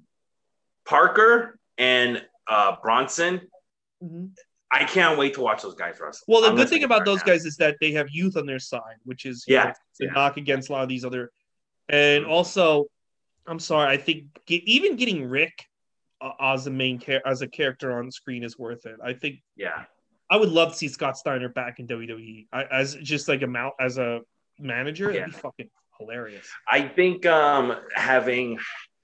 Parker and Bronson. Mm-hmm. I can't wait to watch those guys wrestle. Well, the good thing about those guys is that they have youth on their side, which is knock against a lot of these other. And also, I'm sorry, I think even getting Rick as a character on screen is worth it. I think. Yeah. I would love to see Scott Steiner back in WWE as just like as a manager. That'd be fucking hilarious. I think having,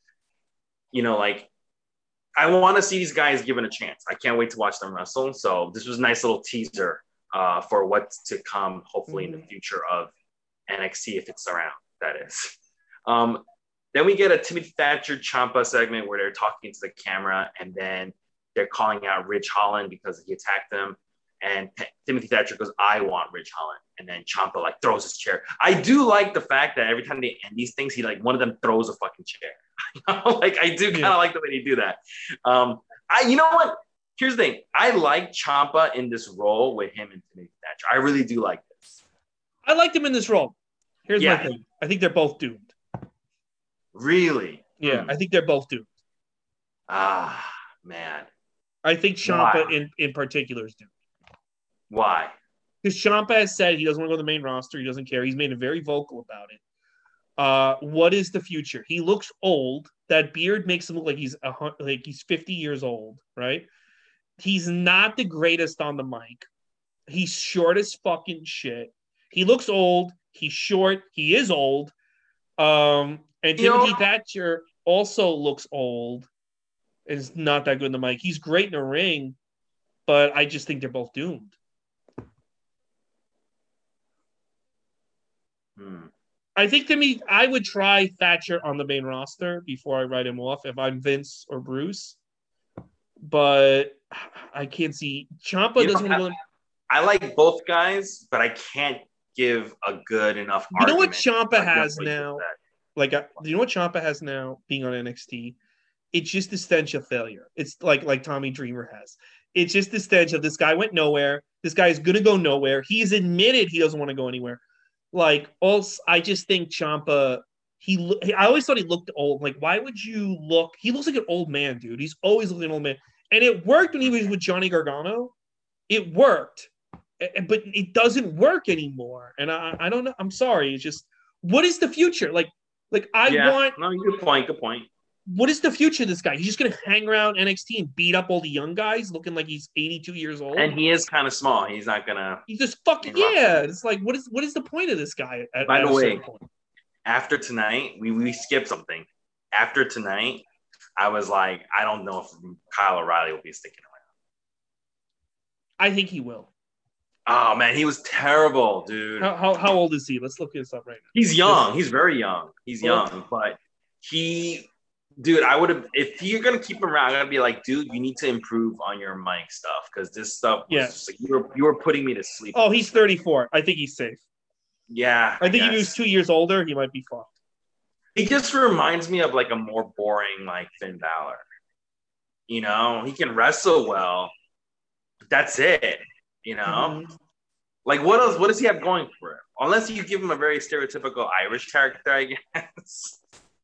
I want to see these guys given a chance. I can't wait to watch them wrestle. So this was a nice little teaser for what's to come, hopefully in the future of NXT, if it's around, that is. Then we get a Timothy Thatcher Ciampa segment where they're talking to the camera, and then they're calling out Ridge Holland because he attacked them. And Timothy Thatcher goes, I want Ridge Holland. And then Ciampa throws his chair. I do like the fact that every time they end these things, he one of them throws a fucking chair. I do kind of like the way they do that. You know what? Here's the thing. I like Ciampa in this role with him and Timothy Thatcher. I really do like this. I liked him in this role. Here's my thing. I think they're both doomed. Really? Yeah, I think they're both doomed. Ah, man. I think Ciampa in particular is doomed. Why? Because Ciampa has said he doesn't want to go to the main roster. He doesn't care. He's made it very vocal about it. What is the future? He looks old. That beard makes him look like he's 50 years old, right? He's not the greatest on the mic. He's short as fucking shit. He looks old. He's short. He is old. And Timothy Thatcher also looks old. Is not that good in the mic. He's great in the ring, but I just think they're both doomed. I think to me, I would try Thatcher on the main roster before I write him off if I'm Vince or Bruce. But I can't see Ciampa doesn't want to go. I like both guys, but I can't give a good enough. You know what Ciampa has now? Like, you know what Ciampa has now being on NXT? It's just the stench of failure. It's like Tommy Dreamer has. It's just the stench of this guy went nowhere. This guy is gonna go nowhere. He's admitted he doesn't want to go anywhere. Like, also, I just think Ciampa. I always thought he looked old. Like, why would you look? He looks like an old man, dude. He's always looking like an old man, and it worked when he was with Johnny Gargano. It worked, but it doesn't work anymore. And I don't know. I'm sorry. It's just, what is the future? Like I want. No, good point. Good point. What is the future of this guy? He's just going to hang around NXT and beat up all the young guys looking like he's 82 years old. And he is kind of small. He's not going to. He's just fucking, yeah. It's like, what is the point of this guy? By the way, after tonight, we skipped something. After tonight, I was like, I don't know if Kyle O'Reilly will be sticking around. I think he will. Oh, man, he was terrible, dude. How old is he? Let's look this up right now. He's young. He's very young. He's young, but dude, I would have, if you're going to keep him around, I'm going to be like, dude, you need to improve on your mic stuff because this stuff was just like, you were putting me to sleep. Oh, he's 34. I think he's safe. Yeah. I think if he was 2 years older, he might be fucked. He just reminds me of like a more boring, like Finn Balor. You know, he can wrestle well, but that's it. You know, like what else? What does he have going for him? Unless you give him a very stereotypical Irish character, I guess.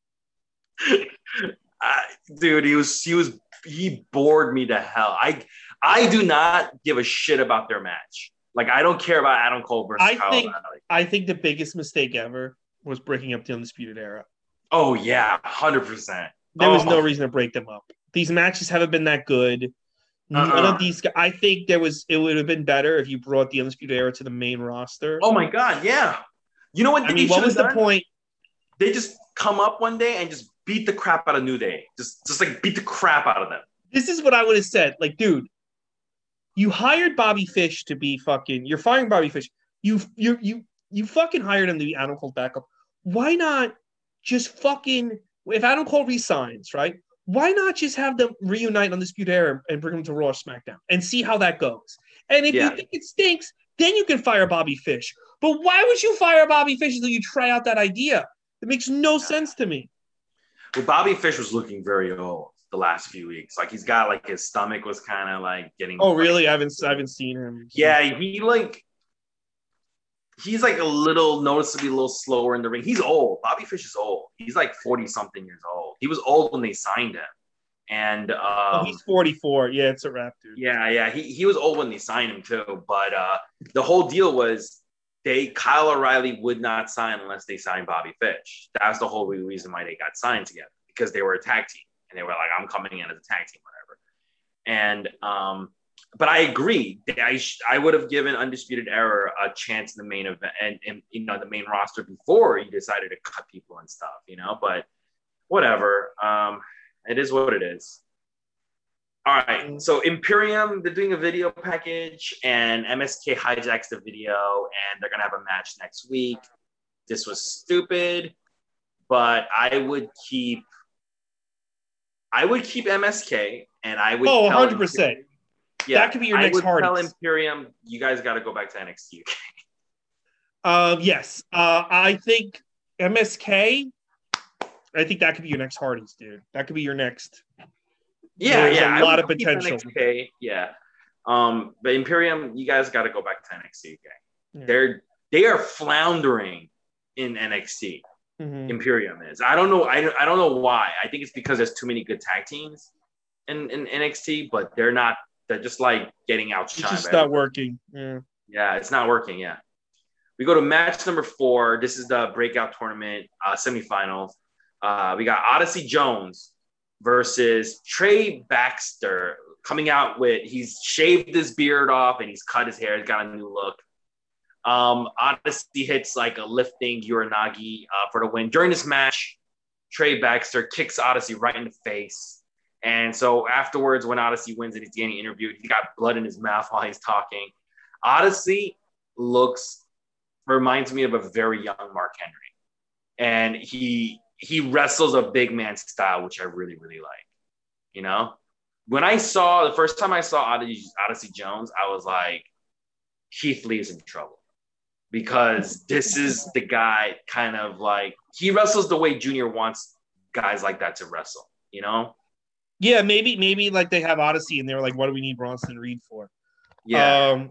Dude, he bored me to hell. I do not give a shit about their match. Like, I don't care about Adam Cole versus Kyle O'Reilly. I think the biggest mistake ever was breaking up the Undisputed Era. Oh yeah, 100%. There was no reason to break them up. These matches haven't been that good. None of these guys. I think it would have been better if you brought the Undisputed Era to the main roster. Oh my god, yeah. You know what? I mean, what was the point? They just come up one day and just beat the crap out of New Day. Just like beat the crap out of them. This is what I would have said. Like, dude, you hired Bobby Fish to be fucking. You're firing Bobby Fish. You fucking hired him to be Adam Cole's backup. Why not just fucking, if Adam Cole resigns, right? Why not just have them reunite on Undisputed Era and bring them to Raw or SmackDown and see how that goes? And if you think it stinks, then you can fire Bobby Fish. But why would you fire Bobby Fish until you try out that idea? It makes no sense to me. Well, Bobby Fish was looking very old the last few weeks. Like, he's got like his stomach was kind of like getting. Oh, really? I haven't seen him. Yeah, he's like a little noticeably a little slower in the ring. He's old. Bobby Fish is old. He's like 40-something years old. He was old when they signed him. And he's 44. Yeah, it's a wrap, dude. Yeah. He was old when they signed him too. But the whole deal was Kyle O'Reilly would not sign unless they signed Bobby Fish. That's the whole reason why they got signed together, because they were a tag team. And they were like, I'm coming in as a tag team, whatever. And but I agree. I would have given Undisputed Era a chance in the main event and you know, the main roster before he decided to cut people and stuff, you know, but whatever. It is what it is. All right. So Imperium, they're doing a video package and MSK hijacks the video and they're going to have a match next week. This was stupid, but I would keep MSK and I would. Oh, 100%. Yeah, that could be your next Hardys. Tell Imperium, you guys got to go back to NXT UK. Yes. I think MSK, I think that could be your next Hardys, dude. That could be your next. There's a lot of potential. NXT, yeah. But Imperium, you guys got to go back to NXT UK. Yeah. They are floundering in NXT. Mm-hmm. Imperium is. I don't know. I don't know why. I think it's because there's too many good tag teams in NXT, but they're not. They're just like getting outshined. It's just not working. Yeah, it's not working. Yeah. We go to match number 4. This is the breakout tournament semifinals. We got Odyssey Jones versus Trey Baxter coming out with, he's shaved his beard off and he's cut his hair. He's got a new look. Odyssey hits like a lifting Uranagi for the win. During this match, Trey Baxter kicks Odyssey right in the face. And so afterwards, when Odyssey wins and he's getting interviewed, he got blood in his mouth while he's talking. Odyssey reminds me of a very young Mark Henry. And he wrestles a big man style, which I really, really like. You know? The first time I saw Odyssey Jones, I was like, Keith Lee is in trouble. Because this is the guy kind of like, he wrestles the way Junior wants guys like that to wrestle, you know? Yeah, maybe like they have Odyssey and they were like, what do we need Bronson Reed for? Yeah.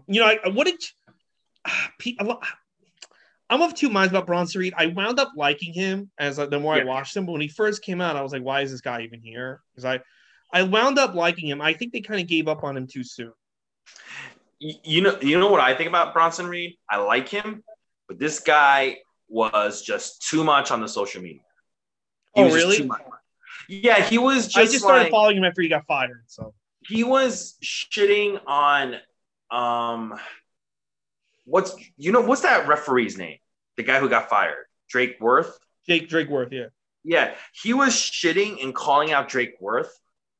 I'm of two minds about Bronson Reed. I wound up liking him as the more I watched him, but when he first came out, I was like, why is this guy even here? Because I wound up liking him. I think they kind of gave up on him too soon. You know what I think about Bronson Reed? I like him, but this guy was just too much on the social media. He was really? Too much. Yeah, he was just. I just started following him after he got fired. So he was shitting on what's that referee's name? The guy who got fired, Drake Worth. Drake Worth, yeah. Yeah, he was shitting and calling out Drake Worth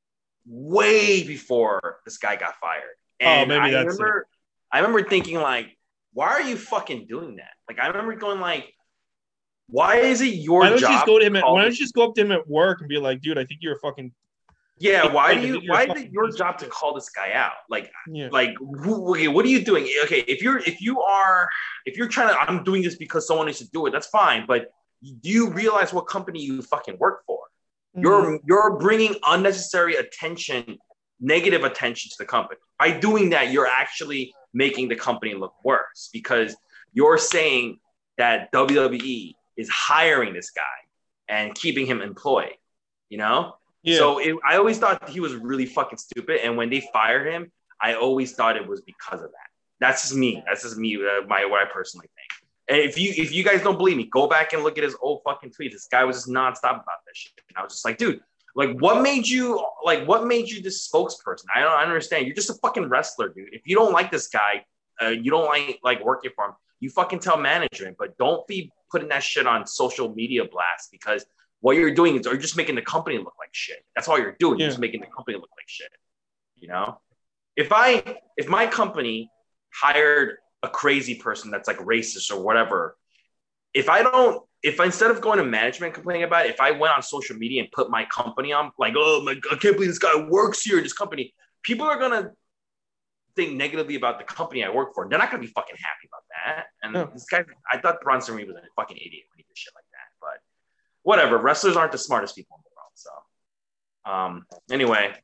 way before this guy got fired. And maybe I remember thinking like, why are you fucking doing that? Like, I remember going like, why is it your job? Why don't you just go up to him at work and be like, dude, I think you're a fucking. Yeah, why is it your job to call this guy out? Like, okay, what are you doing? Okay, if you're trying to, I'm doing this because someone needs to do it. That's fine, but do you realize what company you fucking work for? Mm-hmm. You're bringing unnecessary attention, negative attention to the company. By doing that, you're actually making the company look worse because you're saying that WWE is hiring this guy and keeping him employed, you know? Yeah. So I always thought he was really fucking stupid. And when they fired him, I always thought it was because of that. That's just me. What I personally think. And if you guys don't believe me, go back and look at his old fucking tweets. This guy was just nonstop about that shit. And I was just like, dude, like, what made you this spokesperson? I don't understand. You're just a fucking wrestler, dude. If you don't like this guy, you don't like working for him, you fucking tell management, but don't be putting that shit on social media blast because what you're doing is you're just making the company look like shit. That's all you're doing. You're just making the company look like shit. You know? If my company hired a crazy person that's like racist or whatever, if instead of going to management complaining about it, if I went on social media and put my company on, like, oh my God, I can't believe this guy works here in this company, people are gonna think negatively about the company I work for. They're not gonna be fucking happy about that. And this guy, I thought Bronson Reed was a fucking idiot when he did shit like that. But whatever, wrestlers aren't the smartest people in the world. So anyway,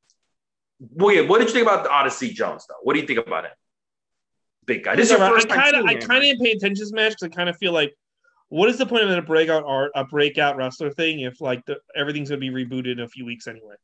what did you think about the Odyssey Jones though? What do you think about it? Big guy. This is your first time. I kind of didn't pay attention to this match because I kind of feel like, what is the point of a breakout wrestler thing if like everything's gonna be rebooted in a few weeks anyway?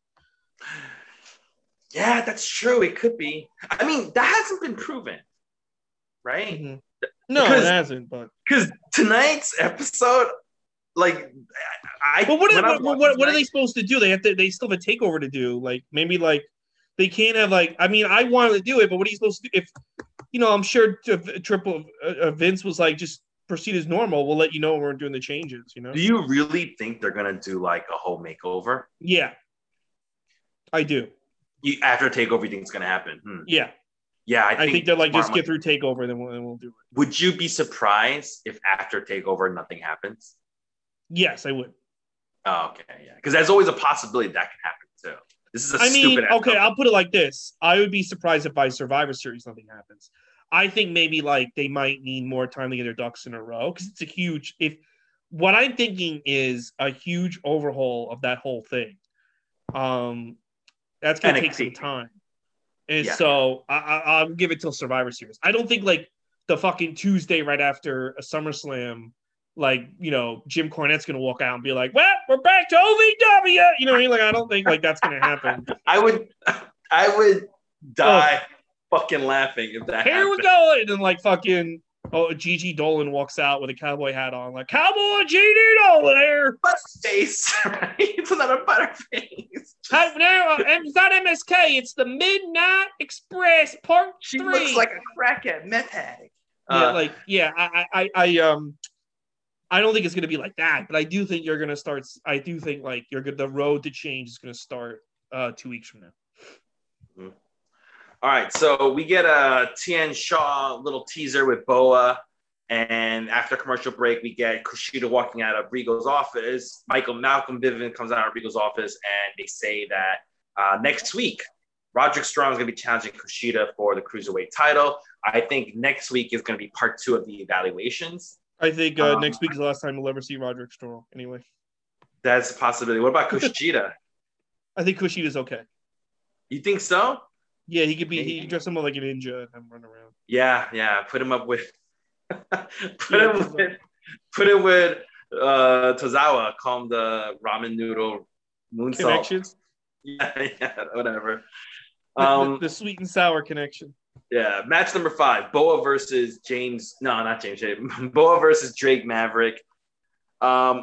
Yeah, that's true. It could be. I mean, that hasn't been proven, right? Mm-hmm. No, it hasn't. But because tonight's episode, like, But what are they supposed to do? They still have a takeover to do. Like maybe like they can't have like. I mean, I wanted to do it, but what are you supposed to do if? You know, I'm sure Vince was like, just proceed as normal. We'll let you know when we're doing the changes, you know? Do you really think they're going to do like a whole makeover? Yeah, I do. After TakeOver, you think it's going to happen? Yeah. Yeah, I think they're like, just get through TakeOver, then we'll do it. Would you be surprised if after TakeOver, nothing happens? Yes, I would. Oh, okay, yeah. Because there's always a possibility that can happen too. This is okay, I'll put it like this. I would be surprised if by Survivor Series nothing happens. I think maybe like they might need more time to get their ducks in a row because it's a huge. What I'm thinking is a huge overhaul of that whole thing. That's gonna take some time, and so I'll give it till Survivor Series. I don't think like the fucking Tuesday right after a SummerSlam. Like, you know, Jim Cornette's going to walk out and be like, well, we're back to OVW. You know what I mean? Like, I don't think like that's going to happen. I would die fucking laughing if that happened. Here we go. And then like fucking Gigi Dolan walks out with a cowboy hat on. Like, Cowboy Gigi Dolan here. Butterface, right? It's another Butterface. Hey, now, it's not MSK. It's the Midnight Express Part 3. She looks like a crackhead, meth addict. I don't think it's going to be like that, but I do think you're going to start. I do think like the road to change is going to start 2 weeks from now. Mm-hmm. All right, so we get a Tian Shaw little teaser with Boa, and after commercial break, we get Kushida walking out of Regal's office. Malcolm Bivens comes out of Regal's office, and they say that next week, Roderick Strong is going to be challenging Kushida for the Cruiserweight title. I think next week is going to be part 2 of the evaluations. I think next week is the last time we'll ever see Roderick Strong. Anyway, that's a possibility. What about Kushida? I think Kushida's okay. You think so? Yeah, he could be. He could dress him up like a ninja and run around. Yeah. Put him up with. put him with Tozawa. Call him the ramen noodle moonsault Connections. Yeah, whatever. The sweet and sour connection. Yeah, match number 5: Boa versus James. No, not James. Boa versus Drake Maverick. Boa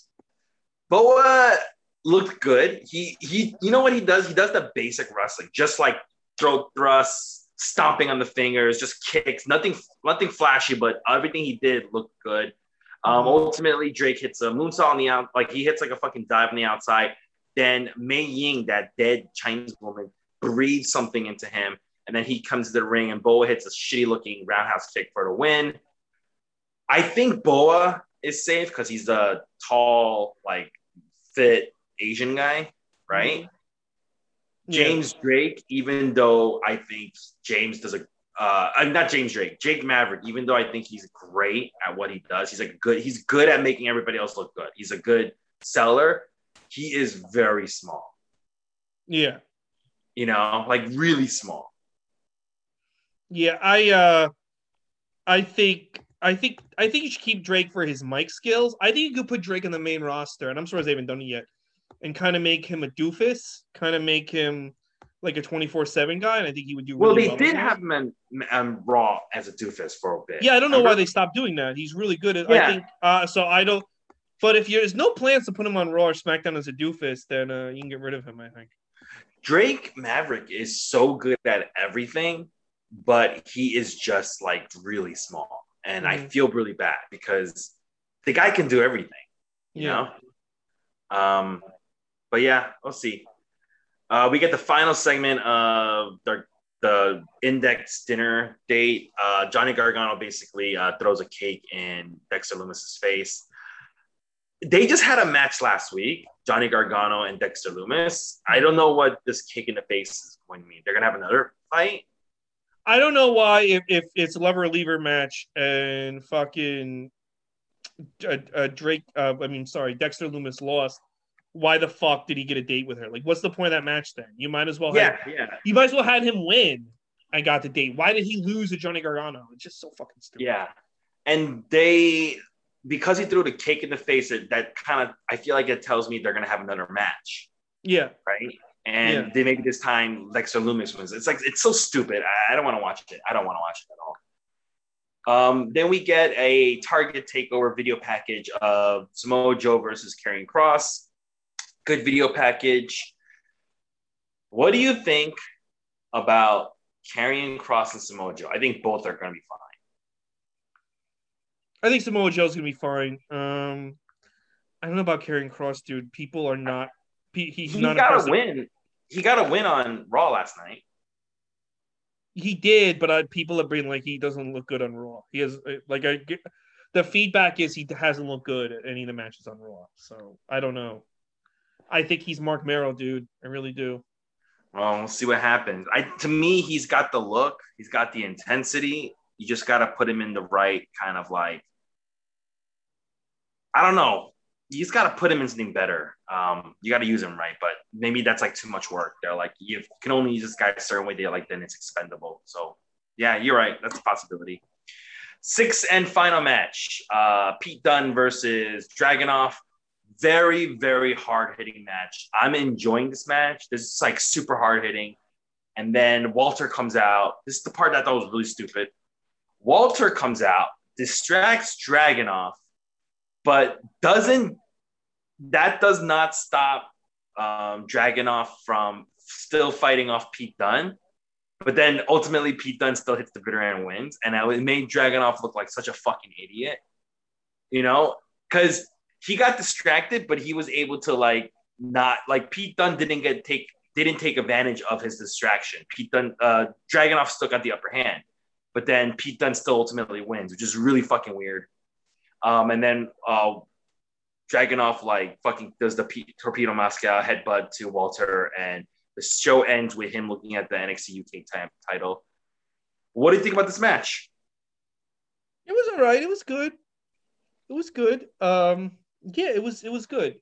looked good. He you know what he does? He does the basic wrestling, just like throat thrusts, stomping on the fingers, just kicks. Nothing flashy, but everything he did looked good. Ultimately, Drake hits a moonsault on the out, like he hits like a fucking dive on the outside. Then Mei Ying, that dead Chinese woman, breathes something into him, and then he comes to the ring, and Boa hits a shitty-looking roundhouse kick for the win. I think Boa is safe because he's a tall, like fit Asian guy, right? Mm-hmm. James Drake, even though I think James does not James Drake, Jake Maverick, even though I think he's great at what he does, he's good at making everybody else look good. He's a good seller. He is very small. Yeah. You know, like really small. Yeah, I think you should keep Drake for his mic skills. I think you could put Drake in the main roster, and I'm surprised they haven't done it yet, and kind of make him a doofus, kind of make him like a 24/7 guy, and I think he would do really well. They did have him on Raw as a doofus for a bit. Yeah, I don't know why they stopped doing that. He's really good at. I think so. I don't. But if there's no plans to put him on Raw or SmackDown as a doofus, then you can get rid of him, I think. Drake Maverick is so good at everything, but he is just like really small. And I feel really bad because the guy can do everything, you know? But yeah, we'll see. We get the final segment of the Index dinner date. Johnny Gargano basically throws a cake in Dexter Lumis's face. They just had a match last week, Johnny Gargano and Dexter Lumis. I don't know what this kick in the face is going to mean. They're going to have another fight? I don't know why, if it's a lover leaver match and fucking Dexter Lumis lost, why the fuck did he get a date with her? Like, what's the point of that match then? You might as well you might as well had him win and got the date. Why did he lose to Johnny Gargano? It's just so fucking stupid. Yeah. And because he threw the cake in the face, that kind of, I feel like it tells me they're going to have another match. Yeah. Right? And they maybe this time Dexter Lumis wins. It's like, it's so stupid. I don't want to watch it. I don't want to watch it at all. Then we get a Target Takeover video package of Samoa Joe versus Karrion Kross. Good video package. What do you think about Karrion Kross and Samoa Joe? I think both are going to be fine. I think Samoa Joe's going to be fine. I don't know about Karrion Kross, dude. People are not. He got a win. He got a win on Raw last night. He did, but people have been like, he doesn't look good on Raw. He has the feedback is he hasn't looked good at any of the matches on Raw. So I don't know. I think he's Mark Merrill, dude. I really do. Well, we'll see what happens. To me, he's got the look. He's got the intensity. You just got to put him in the right kind of like, I don't know. You just got to put him in something better. You got to use him right, but maybe that's like too much work. They're like, you can only use this guy a certain way. They're like, then it's expendable. So yeah, you're right. That's a possibility. 6th and final match. Pete Dunne versus Dragunov. Very, very hard-hitting match. I'm enjoying this match. This is like super hard-hitting. And then Walter comes out. This is the part that I thought was really stupid. Walter comes out, distracts Dragunov, but does not stop Dragunov from still fighting off Pete Dunne. But then ultimately Pete Dunne still hits the bitter end and wins. And it made Dragunov look like such a fucking idiot. You know? because he got distracted, but he was able to like not like Pete Dunne didn't take advantage of his distraction. Pete Dunne, Dragunov still got the upper hand, but then Pete Dunne still ultimately wins, which is really fucking weird. And then Dragunov like fucking does the torpedo Moscow headbutt to Walter, and the show ends with him looking at the NXT UK title. What do you think about this match? It was all right. It was good. It was good. Yeah, it was good.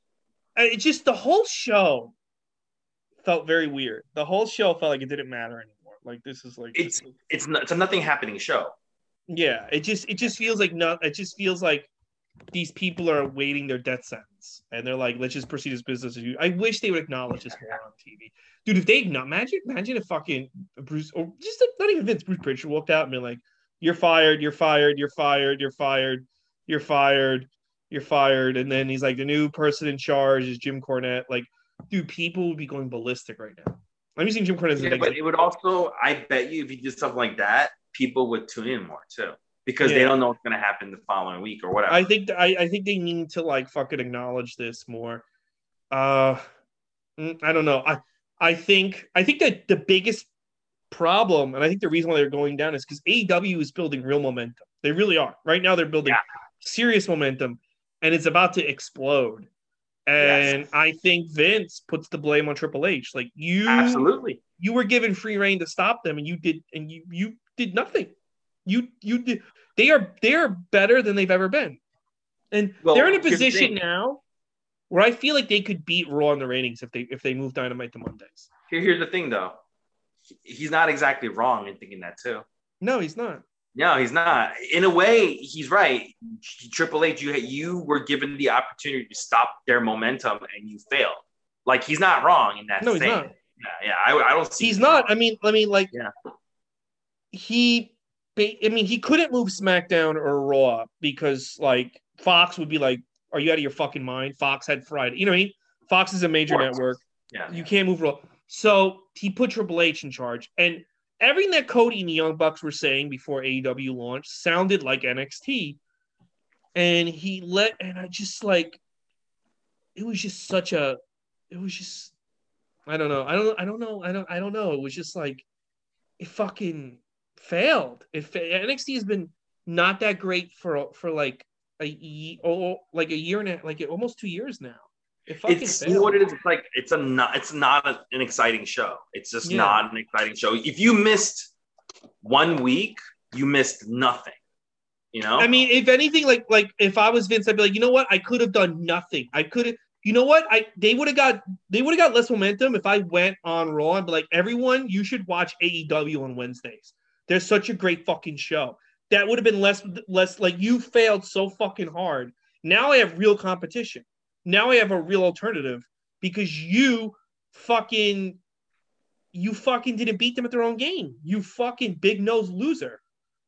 It just the whole show felt very weird. The whole show felt like it didn't matter anymore. Like this is like it's a nothing happening show. Yeah, it just feels like it just feels like these people are awaiting their death sentence, and they're like, let's just proceed as business as usual. I wish they would acknowledge this more on TV, dude. If they not imagine if fucking Bruce or just not even Vince, Bruce Pritchard walked out and been like, "You're fired, you're fired, you're fired, you're fired, you're fired, you're fired," and then he's like, the new person in charge is Jim Cornette. Like, dude, people would be going ballistic right now. I'm using Jim Cornette as an example. But it would also, I bet you, if you did something like that, people would tune in more too. Because they don't know what's going to happen the following week or whatever. I think they need to like fucking acknowledge this more. I don't know. I think that the biggest problem, and I think the reason why they're going down is because AEW is building real momentum. They really are. Right now, they're building serious momentum, and it's about to explode. And I think Vince puts the blame on Triple H. Like absolutely, you were given free reign to stop them, and you did nothing. You did. They are better than they've ever been, and they're in a position now where I feel like they could beat Raw in the ratings if they move Dynamite to Mondays. Here's the thing, though. He's not exactly wrong in thinking that too. No, he's not. No, he's not. In a way, he's right. Triple H, you were given the opportunity to stop their momentum, and you failed. Like he's not wrong in that. No, he's not. Yeah. I don't see. He's not. Wrong. I mean, like, he couldn't move SmackDown or Raw because like Fox would be like, "Are you out of your fucking mind?" Fox had Friday. You know what I mean? Fox is a major network. Yeah. You can't move Raw. So he put Triple H in charge, and everything that Cody and the Young Bucks were saying before AEW launched sounded like NXT. And I just like, it was just I don't know. I don't know. It was just like, it fucking failed. NXT has been not that great for like a year and like almost 2 years now. It's what it is. It's like it's not an exciting show. It's just not an exciting show. If you missed 1 week, you missed nothing. You know? I mean, if anything, like if I was Vince, I'd be like, you know what? I could have done nothing. I could have. You know what? They would have got less momentum if I went on Raw and be like, everyone, you should watch AEW on Wednesdays. They're such a great fucking show. That would have been less like, you failed so fucking hard. Now I have real competition. Now I have a real alternative because you fucking didn't beat them at their own game. You fucking big nose loser.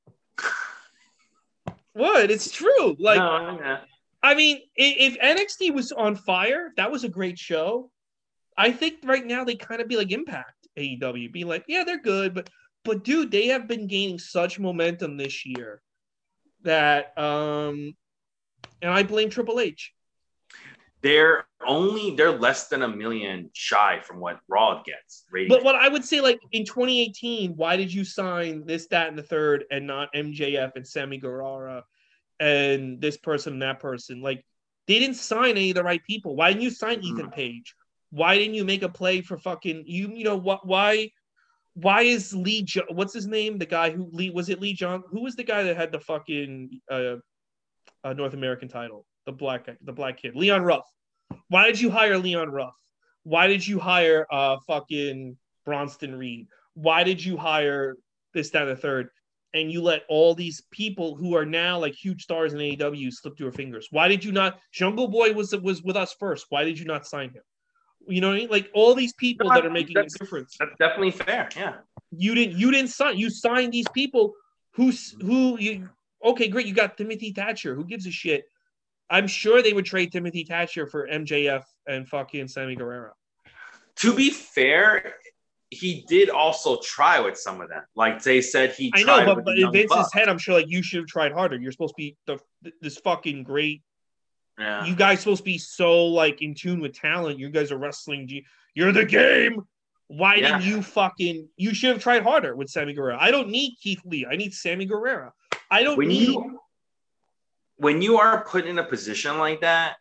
What? It's true. Like, no. I mean, if NXT was on fire, that was a great show. I think right now they kind of be like Impact AEW, be like, yeah, they're good, but dude, they have been gaining such momentum this year that and I blame Triple H. They're less than 1 million shy from what Raw gets. But what I would say, like in 2018, why did you sign this, that, and the third, and not MJF and Sammy Guevara and this person and that person? Like, they didn't sign any of the right people. Why didn't you sign Ethan Page? Why didn't you make a play for fucking you know what? Why is Lee? What's his name? The guy who was it Lee John? Who was the guy that had the fucking North American title? The black kid, Leon Ruff. Why did you hire Leon Ruff? Why did you hire fucking Bronson Reed? Why did you hire this, that, and the third? And you let all these people who are now like huge stars in AEW slip through your fingers. Why did you not? Jungle Boy was with us first. Why did you not sign him? You know what I mean? Like all these people that are making a difference. That's definitely fair. Yeah. You didn't sign. You signed these people who you. Okay, great. You got Timothy Thatcher. Who gives a shit? I'm sure they would trade Timothy Thatcher for MJF and fucking Sammy Guevara. To be fair, he did also try with some of them. Like they said, he tried. I know, but in Vince's head, I'm sure like you should have tried harder. You're supposed to be this fucking great Yeah. You guys supposed to be so like in tune with talent. You guys are wrestling. You're the game. Why didn't you should have tried harder with Sammy Guerrero. I don't need Keith Lee. I need Sammy Guerrero. I don't need. When you are put in a position like that,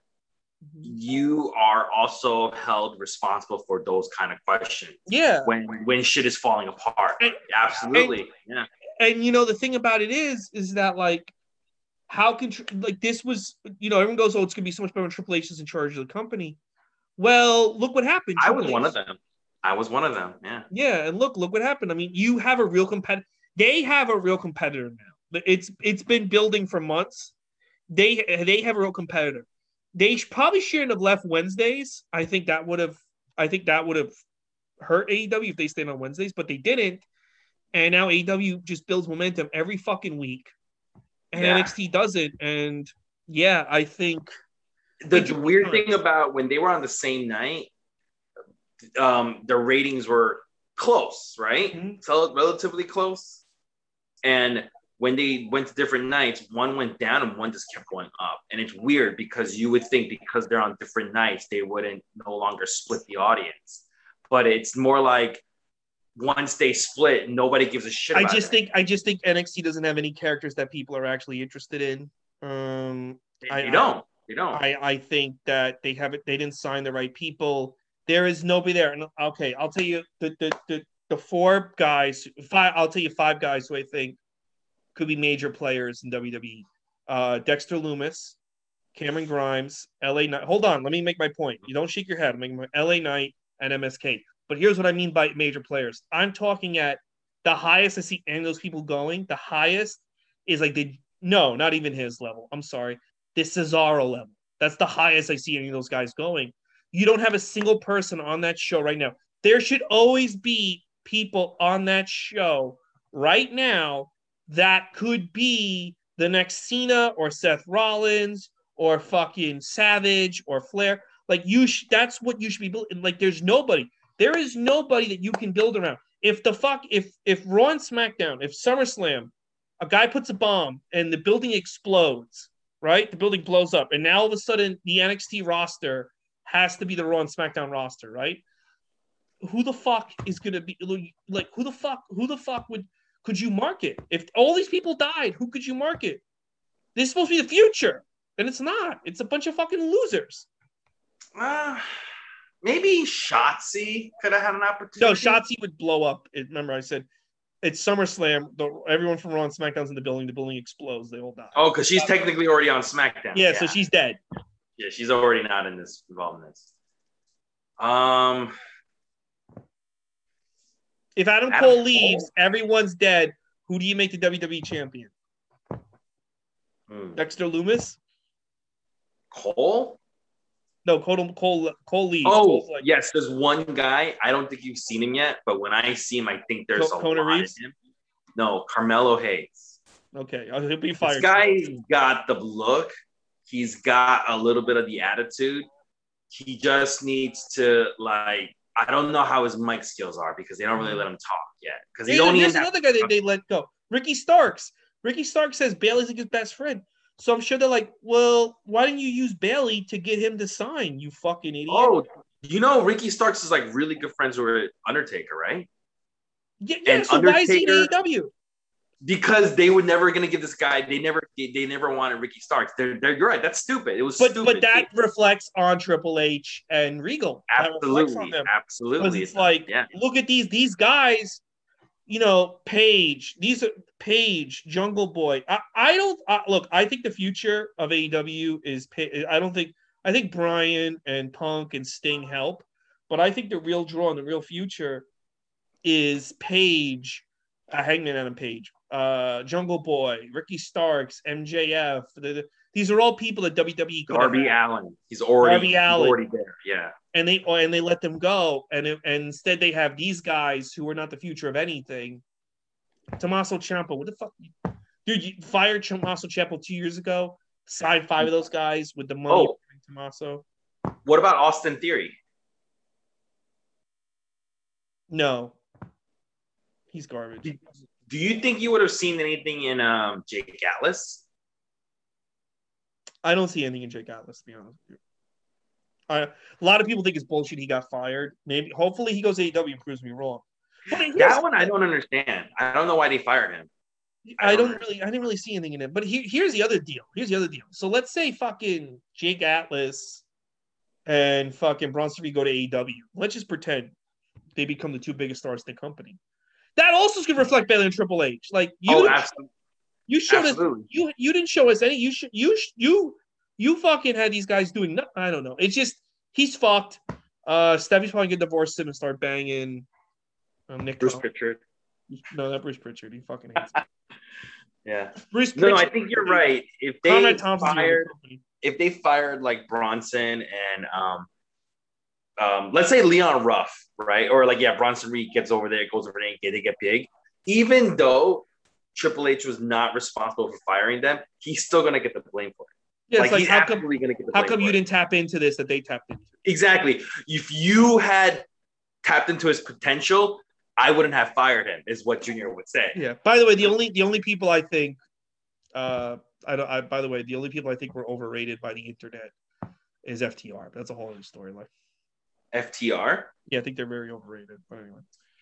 you are also held responsible for those kind of questions. Yeah. When shit is falling apart. Absolutely. Yeah. And the thing about it is that like, how can like this was everyone goes, oh, it's gonna be so much better when Triple H is in charge of the company. Well, look what happened. I was one of them. Yeah. Yeah, and look what happened. I mean, you have a real competitor. They have a real competitor now. It's been building for months. They have a real competitor. They probably shouldn't have left Wednesdays. I think that would have hurt AEW if they stayed on Wednesdays, but they didn't. And now AEW just builds momentum every fucking week. And NXT doesn't. And yeah, I think the weird thing about when they were on the same night, their ratings were close, right? Mm-hmm. So relatively close. And when they went to different nights, one went down and one just kept going up. And it's weird because you would think because they're on different nights, they wouldn't no longer split the audience. But it's more like once they split, nobody gives a shit about it. I just think NXT doesn't have any characters that people are actually interested in. They don't. I think that they didn't sign the right people. There is nobody there. And okay, I'll tell you the 4 guys, 5, I'll tell you 5 guys who I think could be major players in WWE. Dexter Lumis, Cameron Grimes, LA Knight. Hold on, let me make my point. You don't shake your head. I'm making my LA Knight and MSK. But here's what I mean by major players. I'm talking at the highest I see any of those people going. The highest is like not even his level. I'm sorry. The Cesaro level. That's the highest I see any of those guys going. You don't have a single person on that show right now. There should always be people on that show right now that could be the next Cena or Seth Rollins or fucking Savage or Flair. Like that's what you should be building. Like there's nobody. There is nobody that you can build around. If Raw and SmackDown, if SummerSlam, a guy puts a bomb and the building explodes, right? The building blows up, and now all of a sudden the NXT roster has to be the Raw and SmackDown roster, right? Who the fuck is gonna be like? Who the fuck could you market? If all these people died, who could you market? This is supposed to be the future, and it's not. It's a bunch of fucking losers. Maybe Shotzi could have had an opportunity. No, Shotzi would blow up. Remember, I said it's SummerSlam. Everyone from Raw and SmackDown's in the building. The building explodes. They all die. Oh, because she's technically already on SmackDown. Yeah, so she's dead. Yeah, she's already not in this involved in this. If Adam Cole leaves, everyone's dead. Who do you make the WWE champion? Dexter Lumis? Cole? No, Cole leaves. Oh, yes. There's one guy. I don't think you've seen him yet, but when I see him, I think there's a lot Reeves? in him. No, Carmelo Hayes. Okay, he'll be fired. This guy's got the look. He's got a little bit of the attitude. He just needs to, I don't know how his mic skills are because they don't really let him talk yet. Because there's another guy they let go. Ricky Starks. Ricky Starks says Bailey's like his best friend. So I'm sure they're like, well, why didn't you use Bailey to get him to sign, you fucking idiot? Oh, Ricky Starks is really good friends with Undertaker, right? Yeah, and so why is he in AEW? Because they were never going to give this guy. They never wanted Ricky Starks. You're right. That's stupid. It was stupid. But that reflects on Triple H and Regal. Absolutely. It's like, look at these guys. Paige. These are Paige, Jungle Boy. I think the future of AEW is. I think Bryan and Punk and Sting help, but I think the real draw and the real future is Paige, Hangman Adam Page, Jungle Boy, Ricky Starks, MJF. These are all people that WWE. Darby Allin. He's already there. Yeah. And they let them go, and instead they have these guys who are not the future of anything. Tommaso Ciampa, what the fuck, dude? You fired Tommaso Ciampa 2 years ago. Signed 5 of those guys with the money. Tommaso. What about Austin Theory? No, he's garbage. Do you think you would have seen anything in Jake Atlas? I don't see anything in Jake Atlas, to be honest with you. A lot of people think it's bullshit. He got fired. Maybe, hopefully, he goes to AEW and proves me wrong. But That one I don't understand. I don't know why they fired him. I didn't really see anything in it. But here's the other deal. So let's say fucking Jake Atlas and fucking Bronson Reed go to AEW. Let's just pretend they become the two biggest stars in the company. That also is going to reflect better than Triple H. Like absolutely. You showed absolutely. Us. You didn't show us any. You fucking had these guys doing. I don't know. It's just he's fucked. Steffi's probably gonna divorce him and start banging Nick Bruce Pritchard. No, not Bruce Pritchard. He fucking hates him. Yeah. Bruce Pritchard. No, I think you're right. If they fired like Bronson and let's say Leon Ruff, right? Or like Bronson Reed goes over there and they get big. Even though Triple H was not responsible for firing them, he's still gonna get the blame for it. Yeah, he's absolutely gonna get the blame. How come you didn't tap into this that they tapped into? Exactly. If you had tapped into his potential, I wouldn't have fired him, is what Junior would say. Yeah. By the way, the only people I think the only people I think were overrated by the internet is FTR. But that's a whole other story. Like FTR? Yeah, I think they're very overrated. But anyway.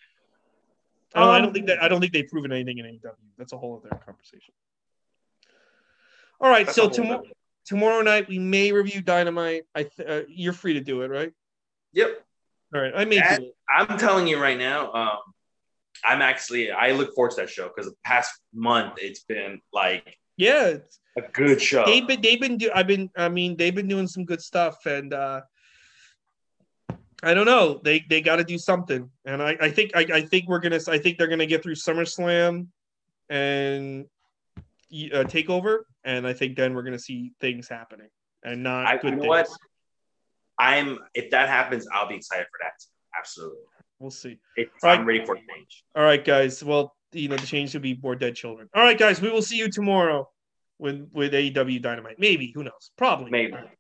I don't think they've proven anything in AEW. That's a whole other conversation. All right, so tomorrow night we may review Dynamite. You're free to do it, right? Yep. All right, I may do it. I'm telling you right now, I look forward to that show because the past month it's been like a good show. They've been doing some good stuff, and I don't know. They got to do something, and I think they're gonna get through SummerSlam and Takeover, and I think then we're gonna see things happening and not good things. What? If that happens, I'll be excited for that. Absolutely. We'll see. I'm ready for change. All right, guys. Well, the change will be more dead children. All right, guys. We will see you tomorrow with AEW Dynamite. Maybe. Who knows? Probably. Maybe.